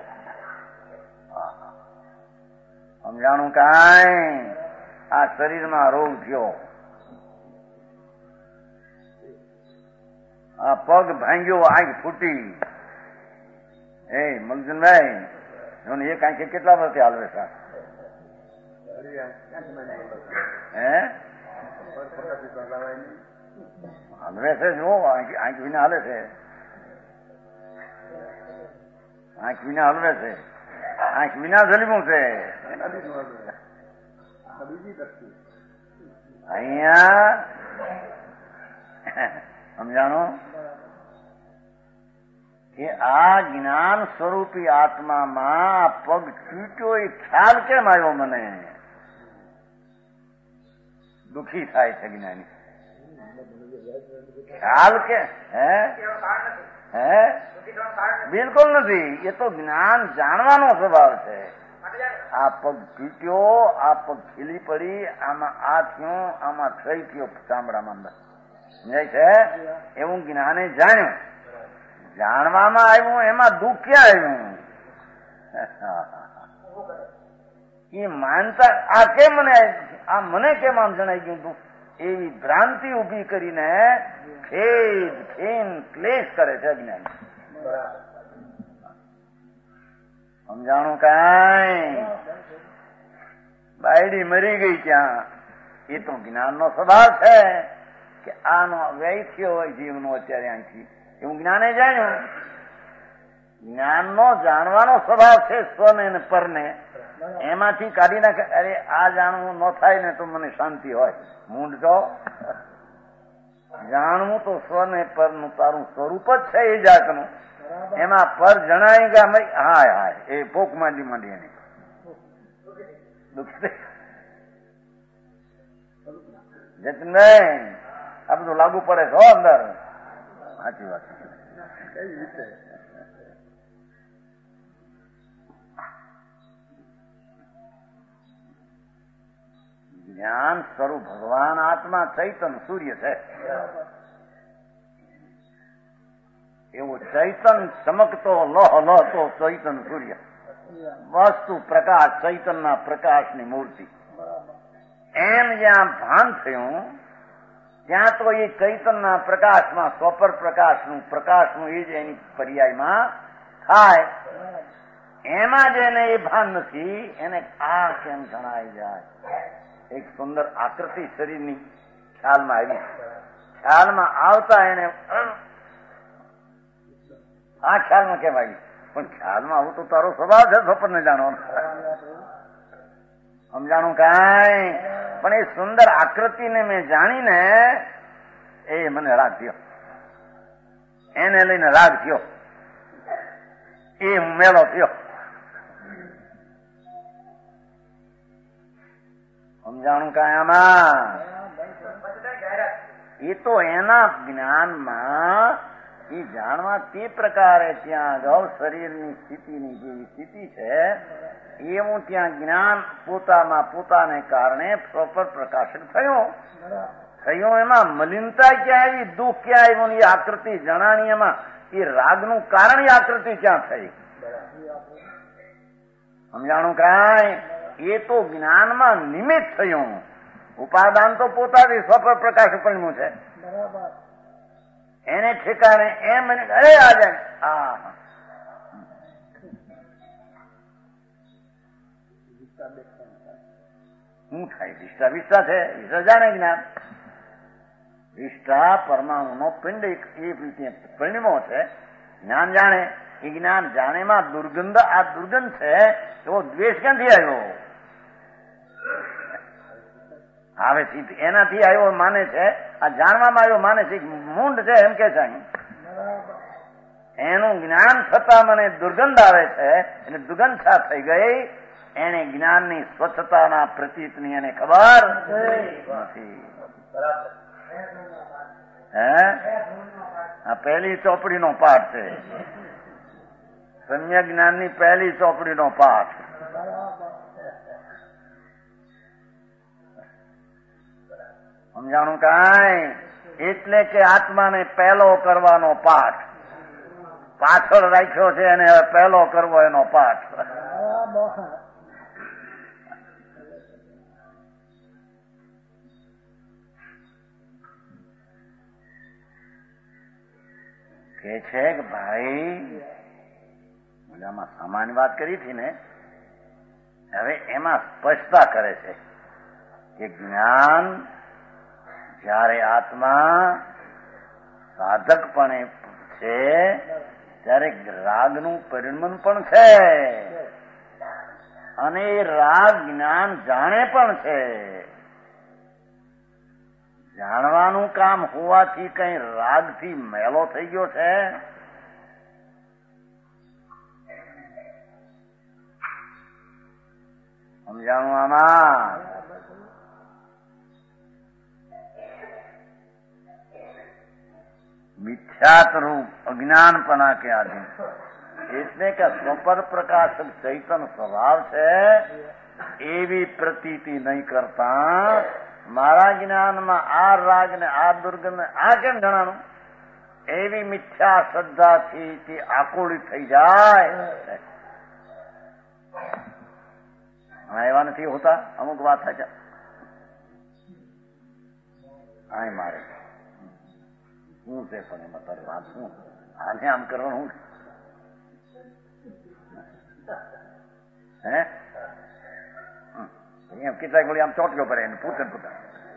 સમજાણું કાંઈ? આ શરીરમાં રોગ થયો, આ પગ ભાંગ્યો, આંખ ફૂટી. એ મગજનભાઈ એક આંખે કેટલા વર્ષથી હાલવે છે? હે હાલવે છે જો આંખ વિના હાલે છે. આંખ વિના હલવે છે. આંખ વિના જલીમું છે. અહીંયા સમજાણો કે આ જ્ઞાન સ્વરૂપી આત્મામાં પગ તૂટ્યો એ ખ્યાલ કેમ આવ્યો? મને દુઃખી થાય છે જ્ઞાની. ખ્યાલ કે હે હે બિલકુલ નથી. એ તો જ્ઞાન જાણવાનો સ્વભાવ છે. આ પગ તૂટ્યો, આ પગ ખીલી પડી, આમાં આ થયું, આમાં થઈ થયો ચામડામાં સમજાય છે એવું જ્ઞાને જાણ્યું. જાણવામાં આવ્યું એમાં દુઃખ ક્યાં આવ્યું? એ માનતા આ કેમ મને આ મને કેમ આમ જણાઈ ગયું દુઃખ? એવી ભ્રાંતિ ઉભી કરીને ખેદ ખેન ક્લેશ કરે છે અજ્ઞાની. સમજાણું કાંઈ? બાયડી મરી ગઈ ત્યાં, એ તો જ્ઞાનનો સ્વભાવ છે કે આનો વ્યય થયો હોય જીવનો અત્યારે અહીંથી, એવું જ્ઞાને જાણ્યું. જ્ઞાનનો જાણવાનો સ્વભાવ છે સ્વને અને પરને, એમાંથી કાઢી નાખે. અરે આ જાણવું ન થાય ને તો મને શાંતિ હોય. મૂંડ તો જાણવું તો સ્વને પરનું તારું સ્વરૂપ જ છે એ જાતનું. એમાં પર જણાય ગયા હાય હાય એ પોક માંડી માંડી એની જતનભાઈ આ બધું લાગુ પડે છો અંદર. સાચી વાત. કઈ રીતે જ્ઞાન સ્વરૂપ ભગવાન આત્મા ચૈતન સૂર્ય છે. એવું ચૈતન ચમકતો લોહ લોહતો ચૈતન સૂર્ય, વસ્તુ પ્રકાશ, ચૈતનના પ્રકાશની મૂર્તિ. એમ જ્યાં ભાન થયું ત્યાં તો એ ચૈતનના પ્રકાશમાં સ્વપર પ્રકાશનું પ્રકાશનું એ જ એની પર્યાયમાં થાય. એમાં જેને એ ભાન નથી એને આ કેમ જણાઈ જાય? એક સુંદર આકૃતિ શરીરની ખ્યાલમાં આવી. ખ્યાલમાં આવતા એને આ ખ્યાલમાં કેમ આવી? પણ ખ્યાલમાં આવું તો તારો સ્વભાવ છે સ્વપ્નને જાણવાનો. સમજાણું કાંઈ? પણ એ સુંદર આકૃતિને મેં જાણીને એ મને રાગ થયો, એને લઈને રાગ થયો, એ હું મેલો થયો. સમજાણું કાંઈ આમાં? એ તો એના જ્ઞાનમાં એ જાણવા તે પ્રકારે ત્યાં અગાઉ શરીરની સ્થિતિની જેવી સ્થિતિ છે એવું ત્યાં જ્ઞાન પોતામાં પોતાને કારણે પ્રોપર પ્રકાશક થયું. થયું એમાં મલિનતા ક્યાં આવી, દુઃખ ક્યાં આવ્યું? એ આકૃતિ જણાણી એમાં એ રાગનું કારણ એ આકૃતિ ક્યાં થઈ? સમજાણું કાંઈ? એ તો જ્ઞાનમાં નિમિત્ત થયું. ઉપાદાન તો પોતાથી સ્વપર પ્રકાશ બન્યું છે. એને ઠેકાણે એમ અરે આ જાય આ શું થાય? વિષ્ઠા વિષ્ઠા છે, વિષ્ઠા જાણે જ્ઞાન. વિષ્ઠા પરમાણુનો પિંડ એ રીતે પરિણમો છે. જ્ઞાન જાણે એ જ્ઞાન જાણેમાં દુર્ગંધ, આ દુર્ગંધ છે તો દ્વેષ ક્યાંથી આવ્યો? હવે એનાથી આવ્યો માને છે, આ જાણવામાં આવ્યો માને છે, મૂંડ છે એમ કે છે. એનું જ્ઞાન થતા મને દુર્ગંધ આવે છે એટલે દુર્ગંધા થઈ ગઈ. એને જ્ઞાનની સ્વચ્છતાના પ્રતીતની એને ખબર નથી. હે આ પહેલી ચોપડીનો પાઠ છે, સમ્યક જ્ઞાનની પહેલી ચોપડીનો પાઠ. સમજાણું કાંઈ? એટલે કે આત્માને પહેલો કરવાનો પાઠ પાછળ રાખ્યો છે અને હવે પહેલો કરવો એનો પાઠ. કે છે કે ભાઈ આમાં સામાન્ય વાત કરી હતી ને, હવે એમાં સ્પષ્ટતા કરે છે કે જ્ઞાન જયારે આત્મા સાધકપણે છે ત્યારે રાગનું પરિણમન પણ છે અને એ રાગ જ્ઞાન જાણે પણ છે. જાણવાનું કામ હોવાથી કઈ રાગથી મેલો થઈ ગયો છે? સમજાણું આમાં? મિથ્યાત રૂપ અજ્ઞાનપના કે આધીન, એટલે કે સ્વપર પ્રકાશક ચૈતન સ્વભાવ છે એવી પ્રતીતિ નહીં કરતા મારા જ્ઞાનમાં આ રાગ ને આ દુર્ગંધ આ કેમ જણાનું? એવી મિથ્યા શ્રદ્ધાથી તે આકુલિત થઈ જાય. એવા નથી હોતા અમુક વાત થાય છે. આ મારે શું છે પણ એમાં તારી વાત શું? આને આમ કરવાનું હે એમ કેટલાક વળી આમ ચોટલો કરે એને પૂછે પૂછે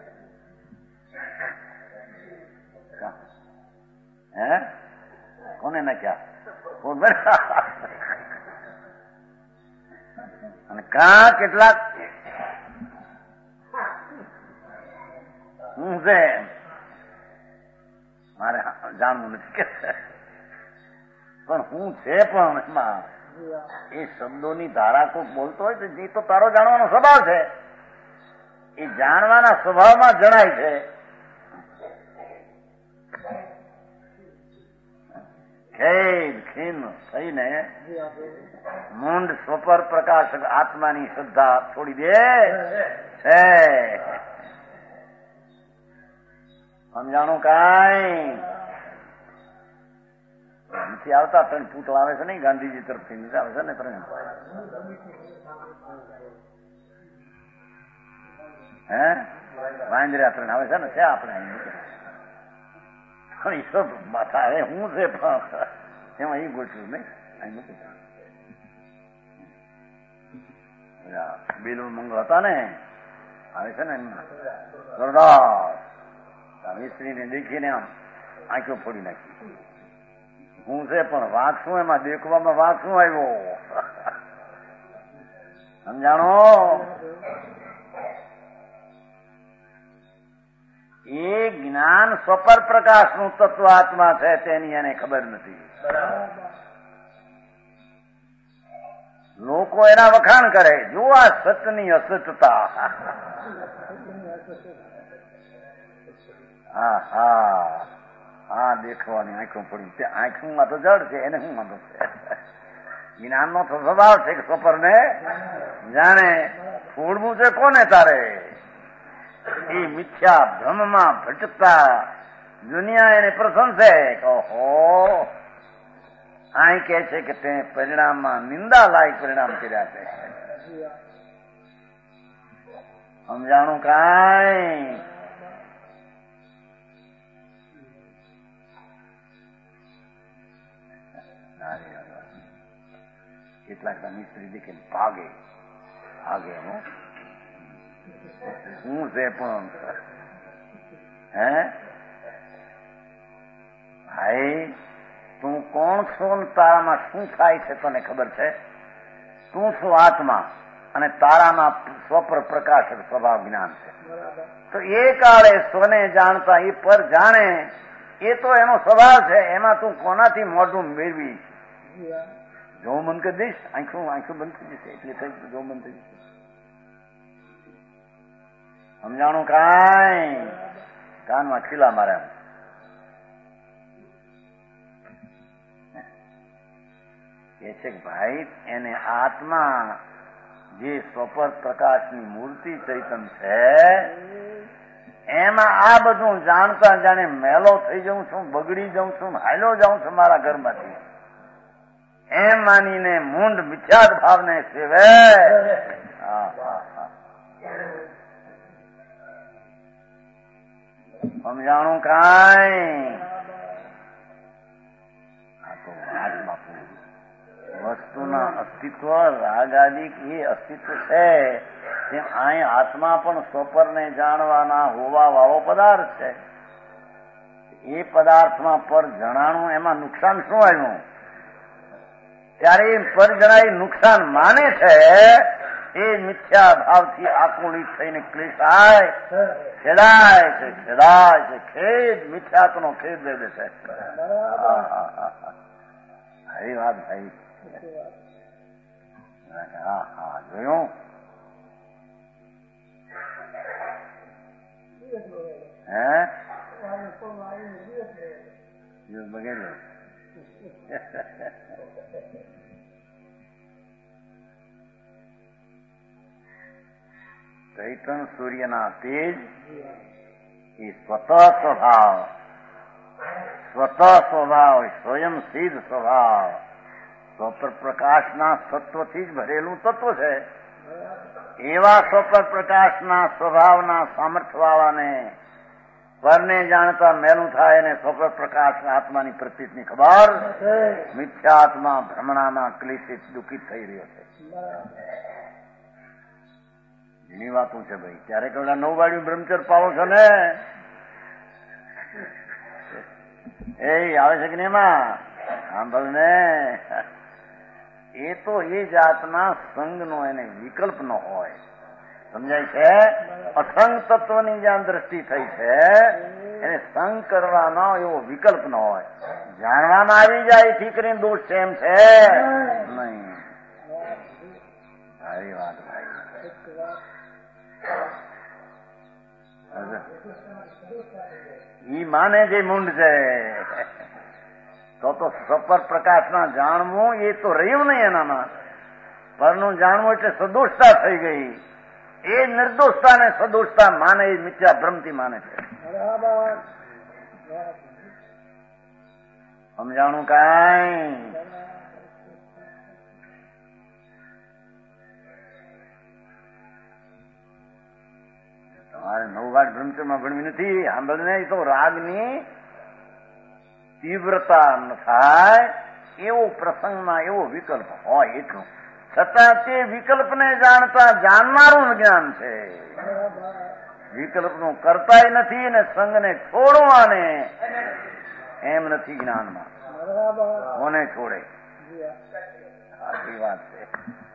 હે કોને નાખ્યા અને કા કેટલાક હું છે મારે જાણવું નથી કે પણ હું છે પણ એમાં એ શબ્દોની ધારા કોક બોલતો હોય તો જે તો તારો જાણવાનો સ્વભાવ છે એ જાણવાના સ્વભાવમાં જણાય છે. ખેદ ખીન થઈને મૂંડ સ્વપર પ્રકાશક આત્માની શ્રદ્ધા છોડી દે છે. સમજાણું કાંઈ નથી આવતા. ત્રણ પૂતળા આવે છે ને ગાંધીજી તરફથી નથી આવે છે ને ત્રણ હે વાંદરા ત્રણ આવે છે ને છે આપણે માથા હવે હું છે પણ એમાં એ ગોઠવું નહીં અહીં મૂકી બેલું મંગળ હતા ને આવે છે ને સરદાર મિસ્ત્રીને દેખીને આમ આંખો ફોડી નાખી. હું છે પણ વાંક શું એમાં દેખવામાં વાંક શું આવ્યો સમજાણો. એ જ્ઞાન સ્વપર પ્રકાશનું તત્વ આત્મા છે તેની એને ખબર નથી. લોકો એના વખાણ કરે જો આ સતની અસતતા. હા હા હા દેખવાની આંખો પડી તે આંખમાં તો જડ છે એને શું વાંધો છે. જ્ઞાનનો તો સ્વભાવ છે કે સ્વપર ને જાણે ફોડવું છે કોને તારે. એ મિથ્યા ભ્રમમાં ભટકતા દુનિયા એને પ્રશંસે કહો અહીં કે છે કે તે પરિણામમાં નિંદા લાયક પરિણામ કર્યા છે. સમજાણું કાંઈ કેટલાક મિસ્ત્રી દેખે ભાગે ભાગે હું છે પણ હે ભાઈ તું કોણ છો ને તારામાં શું થાય છે તને ખબર છે. તું છું આત્મા અને તારામાં સ્વપર પ્રકાશ સ્વભાવ જ્ઞાન છે. તો એ કાળે સ્વને જાણતા એ પર જાણે એ તો એનો સ્વભાવ છે. એમાં તું કોનાથી મોઢું મેળવી જો મન કરી દઈશ આંખું આંખું બંધ થઈ જશે એટલે થઈ જો મન થઈ જશે. સમજાણું કાંઈ કાનમાં ખીલા મારે એ છે કે ભાઈ એને આત્મા જે સ્વપર પ્રકાશની મૂર્તિ ચૈતન છે એમાં આ બધું જાણતા જાણે મેલો થઈ જાઉં છું બગડી જાઉં છું હાલો જાઉં છું મારા ઘરમાંથી એમ માનીને મૂંડ મિથ્યાદ ભાવને સેવે. સમજાણું કાંઈ આ તો આત્મા વસ્તુના અસ્તિત્વ રાગાદિક એ અસ્તિત્વ છે તેમ અહીં આત્મા પણ સ્વપરને જાણવાના હોવા વાળો પદાર્થ છે. એ પદાર્થમાં પર જણાણું એમાં નુકસાન શું આવ્યું ત્યારે એ પર જણાય નુકસાન માને છે એ મિથ્યા ભાવથી આકુલિત થઈને ક્લેશાય ખેદાય છે ખેદાય છે ખેદ મિથ્યાત્વનો ખેદ દે છે. હરી વાત ભાઈ હા હા જોયું હે વગેરે ચૈતન સૂર્યના તેજ એ સ્વતઃ સ્વભાવ સ્વતઃ સ્વભાવ સ્વયં સિદ્ધ સ્વભાવ સ્વપર પ્રકાશના સત્વથી જ ભરેલું તત્વ છે. એવા સ્વપર પ્રકાશના સ્વભાવના સામર્થ્યવાળાને પરને જાણતા મેલું થાય અને સ્વપ્ર પ્રકાશ આત્માની પ્રતીતની ખબર મિથ્યાત્મા ભ્રમણામાં ક્લેશિત દુઃખિત થઈ રહ્યો છે. એની વાતું છે ભાઈ. ત્યારે કહેલા નવ વાળ્યું બ્રહ્મચર પાવો છો ને એ આવે છે કે નહીં એમાં સાંભળ ને. એ તો એ જાતના સંઘનો એને વિકલ્પ ન હોય. સમજાય છે? અસંગ તત્વની જ્યાં દ્રષ્ટિ થઈ છે એને સંગ કરવાનો એવો વિકલ્પ ન હોય. જાણવામાં આવી જાય ઠીક કરીને દોષ છે એમ છે નહીં. સારી વાત ભાઈ. ઈ માને જે મૂંડ છે તો તો સપર પ્રકાશમાં જાણવું એ તો રહ્યું નહીં એનામાં. પરનું જાણવું એટલે સદોષતા થઈ ગઈ. એ નિર્દોષતા ને સદોષતા માને એ મિથ્યા ભ્રમથી માને છે. સમજાણું કાંઈ? તમારે નવ વાર બ્રહ્મચર્યમાં ભણવી નથી. સાંભળને એ તો રાગની તીવ્રતા ન થાય એવો પ્રસંગમાં એવો વિકલ્પ હોય એટલું. છતાં તે વિકલ્પને જાણતા જાણનારું જ્ઞાન છે. વિકલ્પનું કરતાય નથી ને સંગને છોડવાને એમ નથી જ્ઞાનમાં. કોને છોડે? સાચી વાત છે.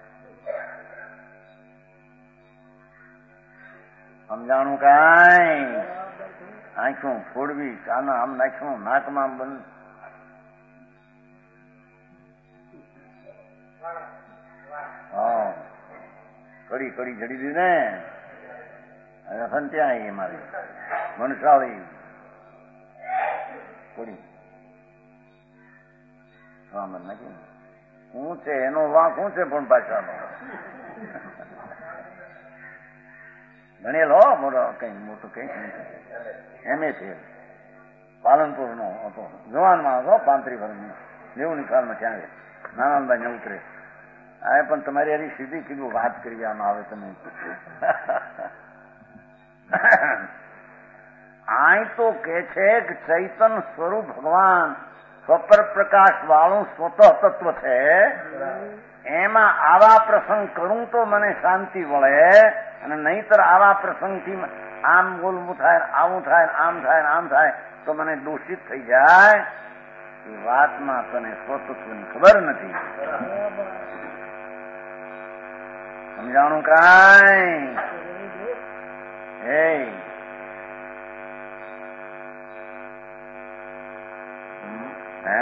સમજાણું કાંઈ? આંખું ફોડવી, કાના આમ નાખ્યું, નાકમાં બંધ. હા કડી કડી જડી દીધી ને. ત્યાં આવી મારી મનસાળી કડી નાખી. શું છે એનો વાંક શું છે પણ પાછાનો ગણેલો મોટો કઈ મોટું કઈ એમ એ છે. પાલનપુર નો હતો. જવાનમાં હતો. પાંત્રી વર્ષની નેવું ની સાલમાં ત્યાં નાનાભાઈ ને ઉતરે. આ પણ તમારી હારી સીધી કીધું વાત કરી આમાં આવે તમે. આ તો કે છે કે ચૈતન સ્વરૂપ ભગવાન સ્વપર પ્રકાશ વાળું સ્વતઃ તત્વ છે. એમાં આવા પ્રસંગ કરું તો મને શાંતિ વળે અને નહીતર આવા પ્રસંગથી આમ બોલવું થાય, આવું થાય, આમ થાય, આમ થાય તો મને દૂષિત થઈ જાય. એ વાતમાં તને સ્વતત્વની ખબર નથી. સમજાણું કાંઈ? હે હે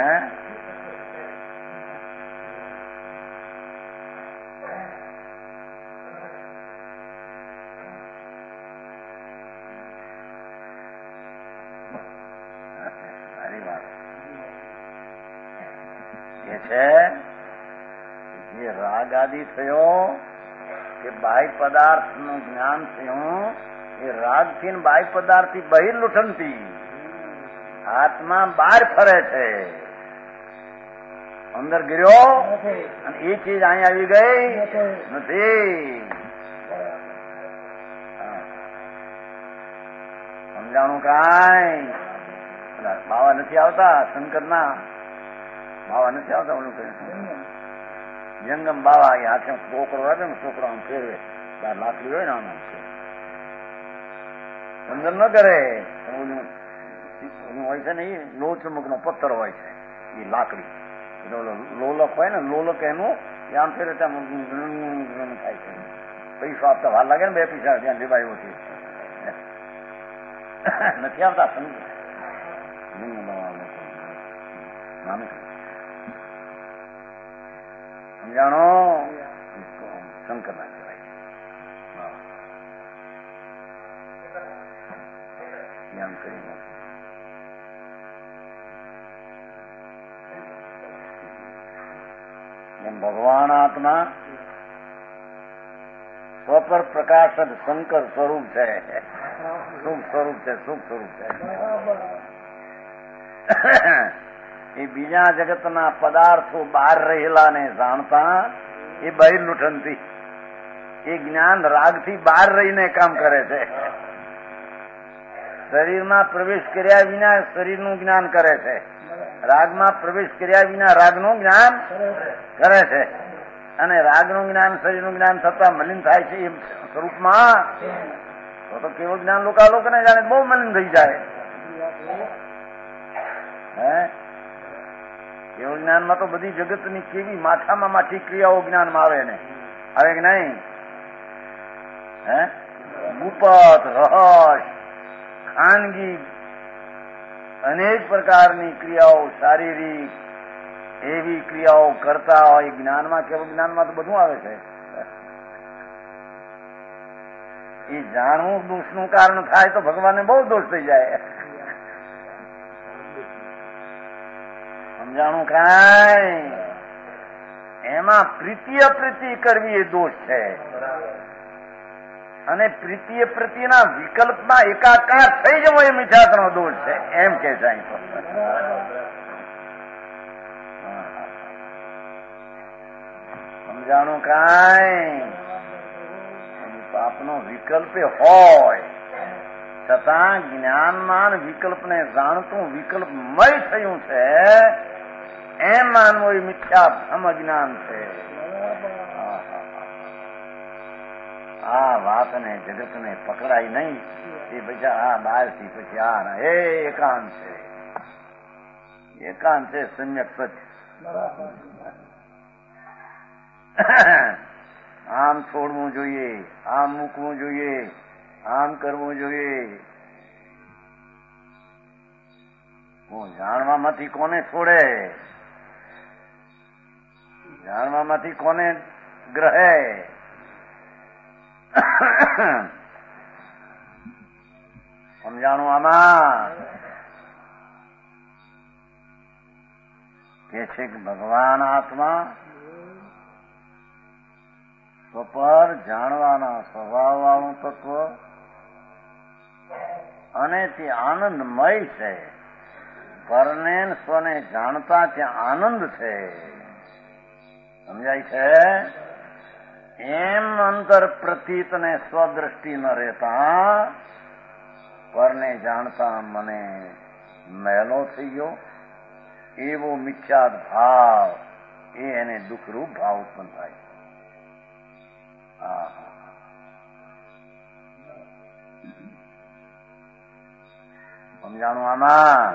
જે રાગ આદિ થયો કે બાહ્ય પદાર્થ નું જ્ઞાન થયું એ રાગ થી બાહ્ય પદાર્થ થી બહિર્લુઠનથી આત્મા બહાર ફરે છે. અંદર ગયો અને એ ચીજ અહીં આવી ગઈ નથી. સમજાણું કાંઈ? બાવા નથી આવતા શંકરના બાવા નથી આવતા. ઓલું જંગમ બાવા એ હાથે છોકરો હોય ને છોકરો આમ ફેરવે બાર લાકડી હોય ને આમ અંદર ન કરે. હોય છે ને એ લો ચમક નો પથ્થર હોય છે એ લાકડી લોલક હોય ને લોલક એનું આમ ફેરે ત્યાં થાય છે. પૈસો આપતા વાર લાગે ને બે પૈસા ત્યાં લેવાયો છે. નથી આવતા સમજાણો? શંકર ના કહેવાય. એમ કરી એમ ભગવાન આત્મા સ્વપર પ્રકાશ જ શંકર સ્વરૂપ છે. શુભ સ્વરૂપ છે. શુભ સ્વરૂપ છે. એ બીજા જગતના પદાર્થો બહાર રહેલા ને જાણતા એ બહિર્લુઠનથી એ જ્ઞાન રાગથી બહાર રહીને કામ કરે છે. શરીરમાં પ્રવેશ કર્યા વિના શરીરનું જ્ઞાન કરે છે, રાગમાં પ્રવેશ કર્યા વિના રાગનું જ્ઞાન કરે છે, અને રાગનું જ્ઞાન શરીરનું જ્ઞાન થતા મલિન થાય છે એ સ્વરૂપમાં તો તો કેવું જ્ઞાન લોકોને જાણે બહુ મલિન થઈ જાય. હે કેવું જ્ઞાનમાં તો બધી જગતની કેવી માથામાં માઠી ક્રિયાઓ જ્ઞાનમાં આવે ને, આવે કે નહીં? હે ગુપત, રહસ, ખાનગી અનેક પ્રકારની ક્રિયાઓ શારીરિક એવી ક્રિયાઓ કરતા હોય જ્ઞાનમાં. કેવું જ્ઞાનમાં તો બધું આવે છે. એ જાણવું દોષનું કારણ થાય તો ભગવાનને બહુ દોષ થઈ જાય. સમજાણું કાંઈ? એમાં પ્રીતિ અપ્રીતિ કરવી એ દોષ છે, અને પ્રીતિ અપ્રીતિના વિકલ્પમાં એકાકાર થઈ જવો એ મિથ્યાત્વનો દોષ છે, એમ કે છે. સમજાણું કાંઈ? પાપનો વિકલ્પ હોય છતાં જ્ઞાનમાં વિકલ્પને જાણતું વિકલ્પમય થયું છે એમ માનવું એ મિથ્યા સમજ્ઞાન છે. આ વાતને જગતને પકડાય નહીં એ પછી આ બહારથી પછી આ એ એકાંત છે, એકાંત છે સમ્યક સચ. આમ છોડવું જોઈએ, આમ મૂકવું જોઈએ, આમ કરવું જોઈએ. હું જાણવામાંથી કોને છોડે, જાણવામાંથી કોને ગ્રહે? સમજાણું? આમાં કે છે કે ભગવાન આત્મા સ્વપર જાણવાના સ્વભાવ વાળું તત્વ અને તે આનંદમય છે. પરને સ્વને જાણતા ત્યાં આનંદ છે. સમજાય છે? એમ અંતર પ્રતીત ને સ્વદ્રષ્ટિ ન રહેતા પરને જાણતા મને મેલો થઈ ગયો એવો મિથ્યાદ ભાવ એ એને દુઃખરૂપ ભાવ ઉત્પન્ન થાય. समझाणु आमा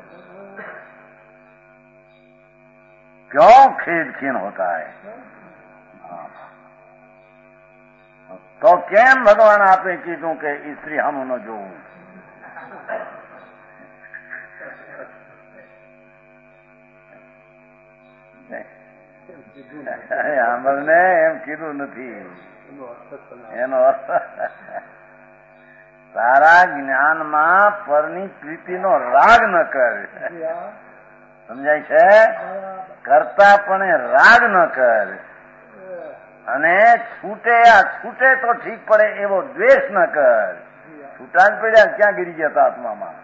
क्यों खेद खीन होता है? तो केम भगवान आपे कीधु के स्त्री हम न जो સાંભળને એમ કીધું નથી એનો અર્થ તારા જ્ઞાનમાં પરની પ્રીતિનો રાગ ન કર. સમજાય છે? કરતા પણ રાગ ન કર અને છૂટે આ છૂટે તો ઠીક પડે એવો દ્વેષ ન કર. છૂટા જ પડ્યા ક્યાં ગીરી ગયા હતા આત્મામાં?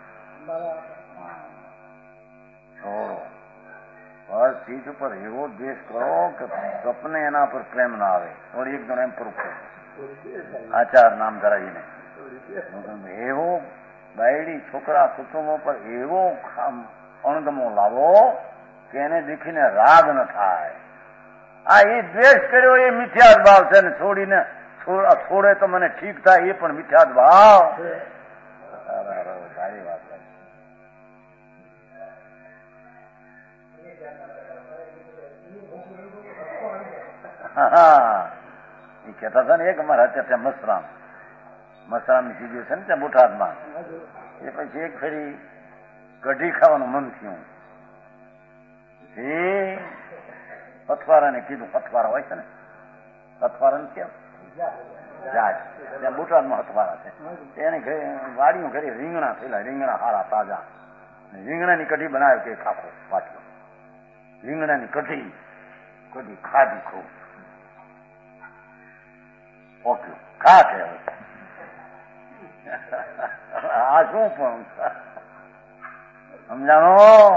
છોડો બસ ચીજ ઉપર એવો દ્વેષ કરો કે સપને એના પર પ્રેમ ના આવે. થોડી એક જણ એમ પ્રૂફ કરે આચાર નામ ધરાવીને એવો બાયડી છોકરા કુટુંબો પર એવો અણગમો લાવો કે એને દેખીને રાગ ન થાય. આ એ દ્વેષ કર્યો એ મિથ્યાદ ભાવ છે ને છોડીને છોડે તો મને ઠીક થાય એ પણ મિથ્યાદ ભાવ. સારી વાત છે. હા એ કહેતા હતા ને એક અમારા અત્યારે મસરામ મસરામ ની ચીજો છે ને ત્યાં બોટાદમાં એ પછી એક ફેરી કઢી ખાવાનું મન થયું. એ પથવારાને કીધું, પથવારા હોય છે ને પથવારા કેમ જાય ત્યાં બોટાદમાં હથવારા છે એને વાડીઓ ઘરે રીંગણા થયેલા, રીંગણા હારા તાજા, રીંગણાની કઢી બનાવે કે ખાખો પાછો રીંગણાની કઢી કઢી ખાધી ખૂબ ઓકે ખા કે આ શું પણ સમજાણો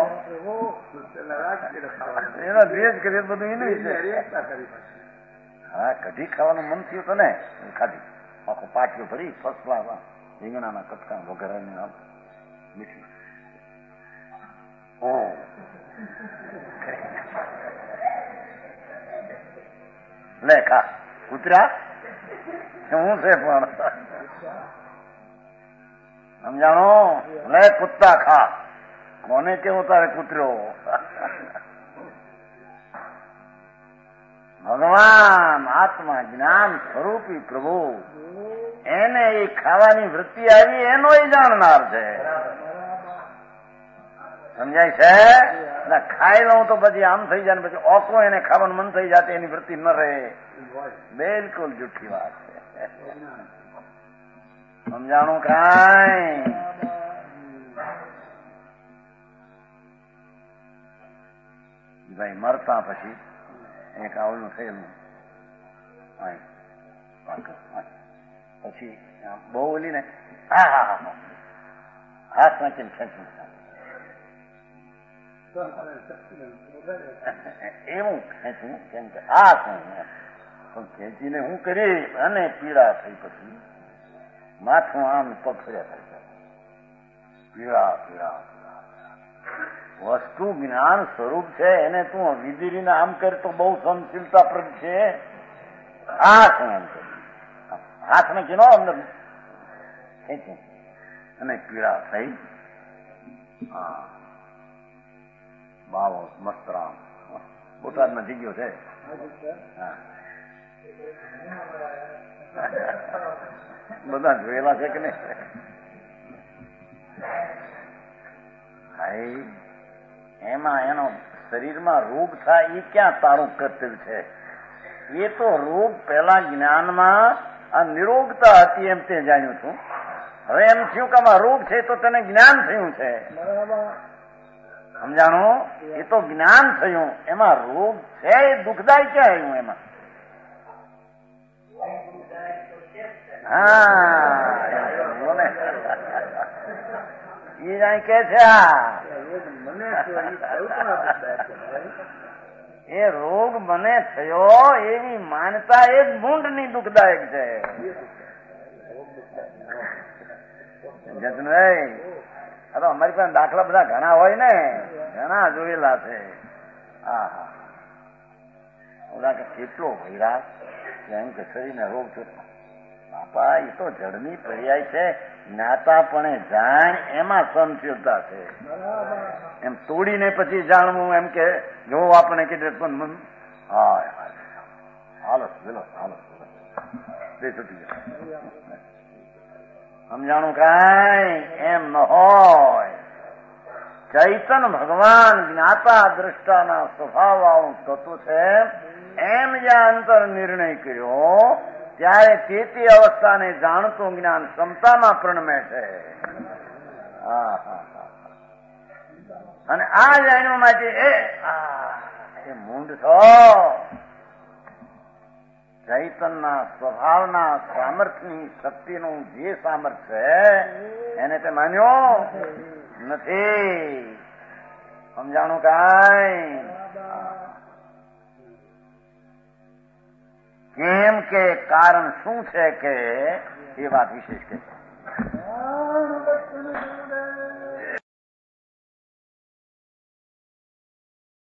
એનો દ્વેષ કરીએ બધું એનું છે. હા કઢી ખાવાનું મન થયું તો ને ખાધી આખો પાટિયો ભરી ફર્સ્ટ ક્લાસ રીંગણાના કટકા વઘારાને આમ મીઠું ઓ લે ખા કૂતરા શું છે પણ સમજાણો લે કુત્તા ખા કોને કેવો તારે કૂતરો ભગવાન આત્મા જ્ઞાન સ્વરૂપી પ્રભુ એને એ ખાવાની વૃત્તિ આવી એનો એ જાણનાર છે સમજાય છે ખાઈ લઉં તો પછી આમ થઈ જાય પછી ઓકો એને ખાવાનું મન થઈ જાય એની વૃત્તિ ન રહે બિલકુલ જુઠ્ઠી વાત છે સમજાણું કાંઈ ભાઈ મરતા પછી એક આવડું થયેલું પછી બહુ ઓલી ને હા હા હા હાથ નાખીને ખેંચવું એવું ખેંચવું કેમ કે આ શું પણ ખેંચીને હું કરી અને પીડા થઈ પછી માથું આમ પગ ફર્યા થાય પીડા પીડા વસ્તુ જ્ઞાન સ્વરૂપ છે એને તું વિધિરીને આમ કરે તો બહુ સહનશીલતા પ્રદ છે આ શું એમ કે હાથ ને કીનો અંદર ખેંચી અને પીડા થઈ હા બાવો મસ્તરામ બોટાદમાં જગ્યો છે બધા જોયેલા છે કે નહીં ભાઈ એમાં એનો શરીરમાં રોગ થાય એ ક્યાં તારું કર્તવ્ય છે એ તો રોગ પેલા જ્ઞાનમાં આ નિરોગતા હતી એમ તે જાણ્યું છું હવે એમ થયું કે આમાં રોગ છે તો તને જ્ઞાન થયું છે સમજાણું એ તો જ્ઞાન થયું એમાં રોગ છે એ દુઃખદાય ક્યાં આવ્યું એમાં હા એ જાય કે છે એ રોગ મને થયો એવી માનતા એ જ ભૂંડની દુઃખદાયક છે જતનભાઈ આ તો અમારી પાસે દાખલા બધા ઘણા હોય ને ઘણા જોયેલા છે હા હા ઓલા કે કેટલો વૈરાગ એમ કે શરીરને રોગ થયો બાપા એ તો જળની પર્યાય છે જ્ઞાતાપણે જાણ એમાં સહનશીલતા છે એમ તોડીને પછી જાણવું એમ કે જો આપણે કીધે પણ હા હાલત બોલો હાલત બે છૂટી જાય સમજાણું કાંઈ એમ ન હોય ચૈતન ભગવાન જ્ઞાતા દ્રષ્ટાના સ્વભાવ વાળું તત્વ છે એમ જ્યાં અંતર નિર્ણય કર્યો ત્યારે તે તે અવસ્થાને જાણતું જ્ઞાન ક્ષમતામાં પ્રણમે છે અને આ જાણવા માટે એ એ મૂંડ છો ચૈતનના સ્વભાવના સામર્થ્યની શક્તિનું જે સામર્થ્ય છે એને તે માન્યો નથી સમજાણું કાંઈ કેમ કે કારણ શું છે કે એ વાત વિશેષ કે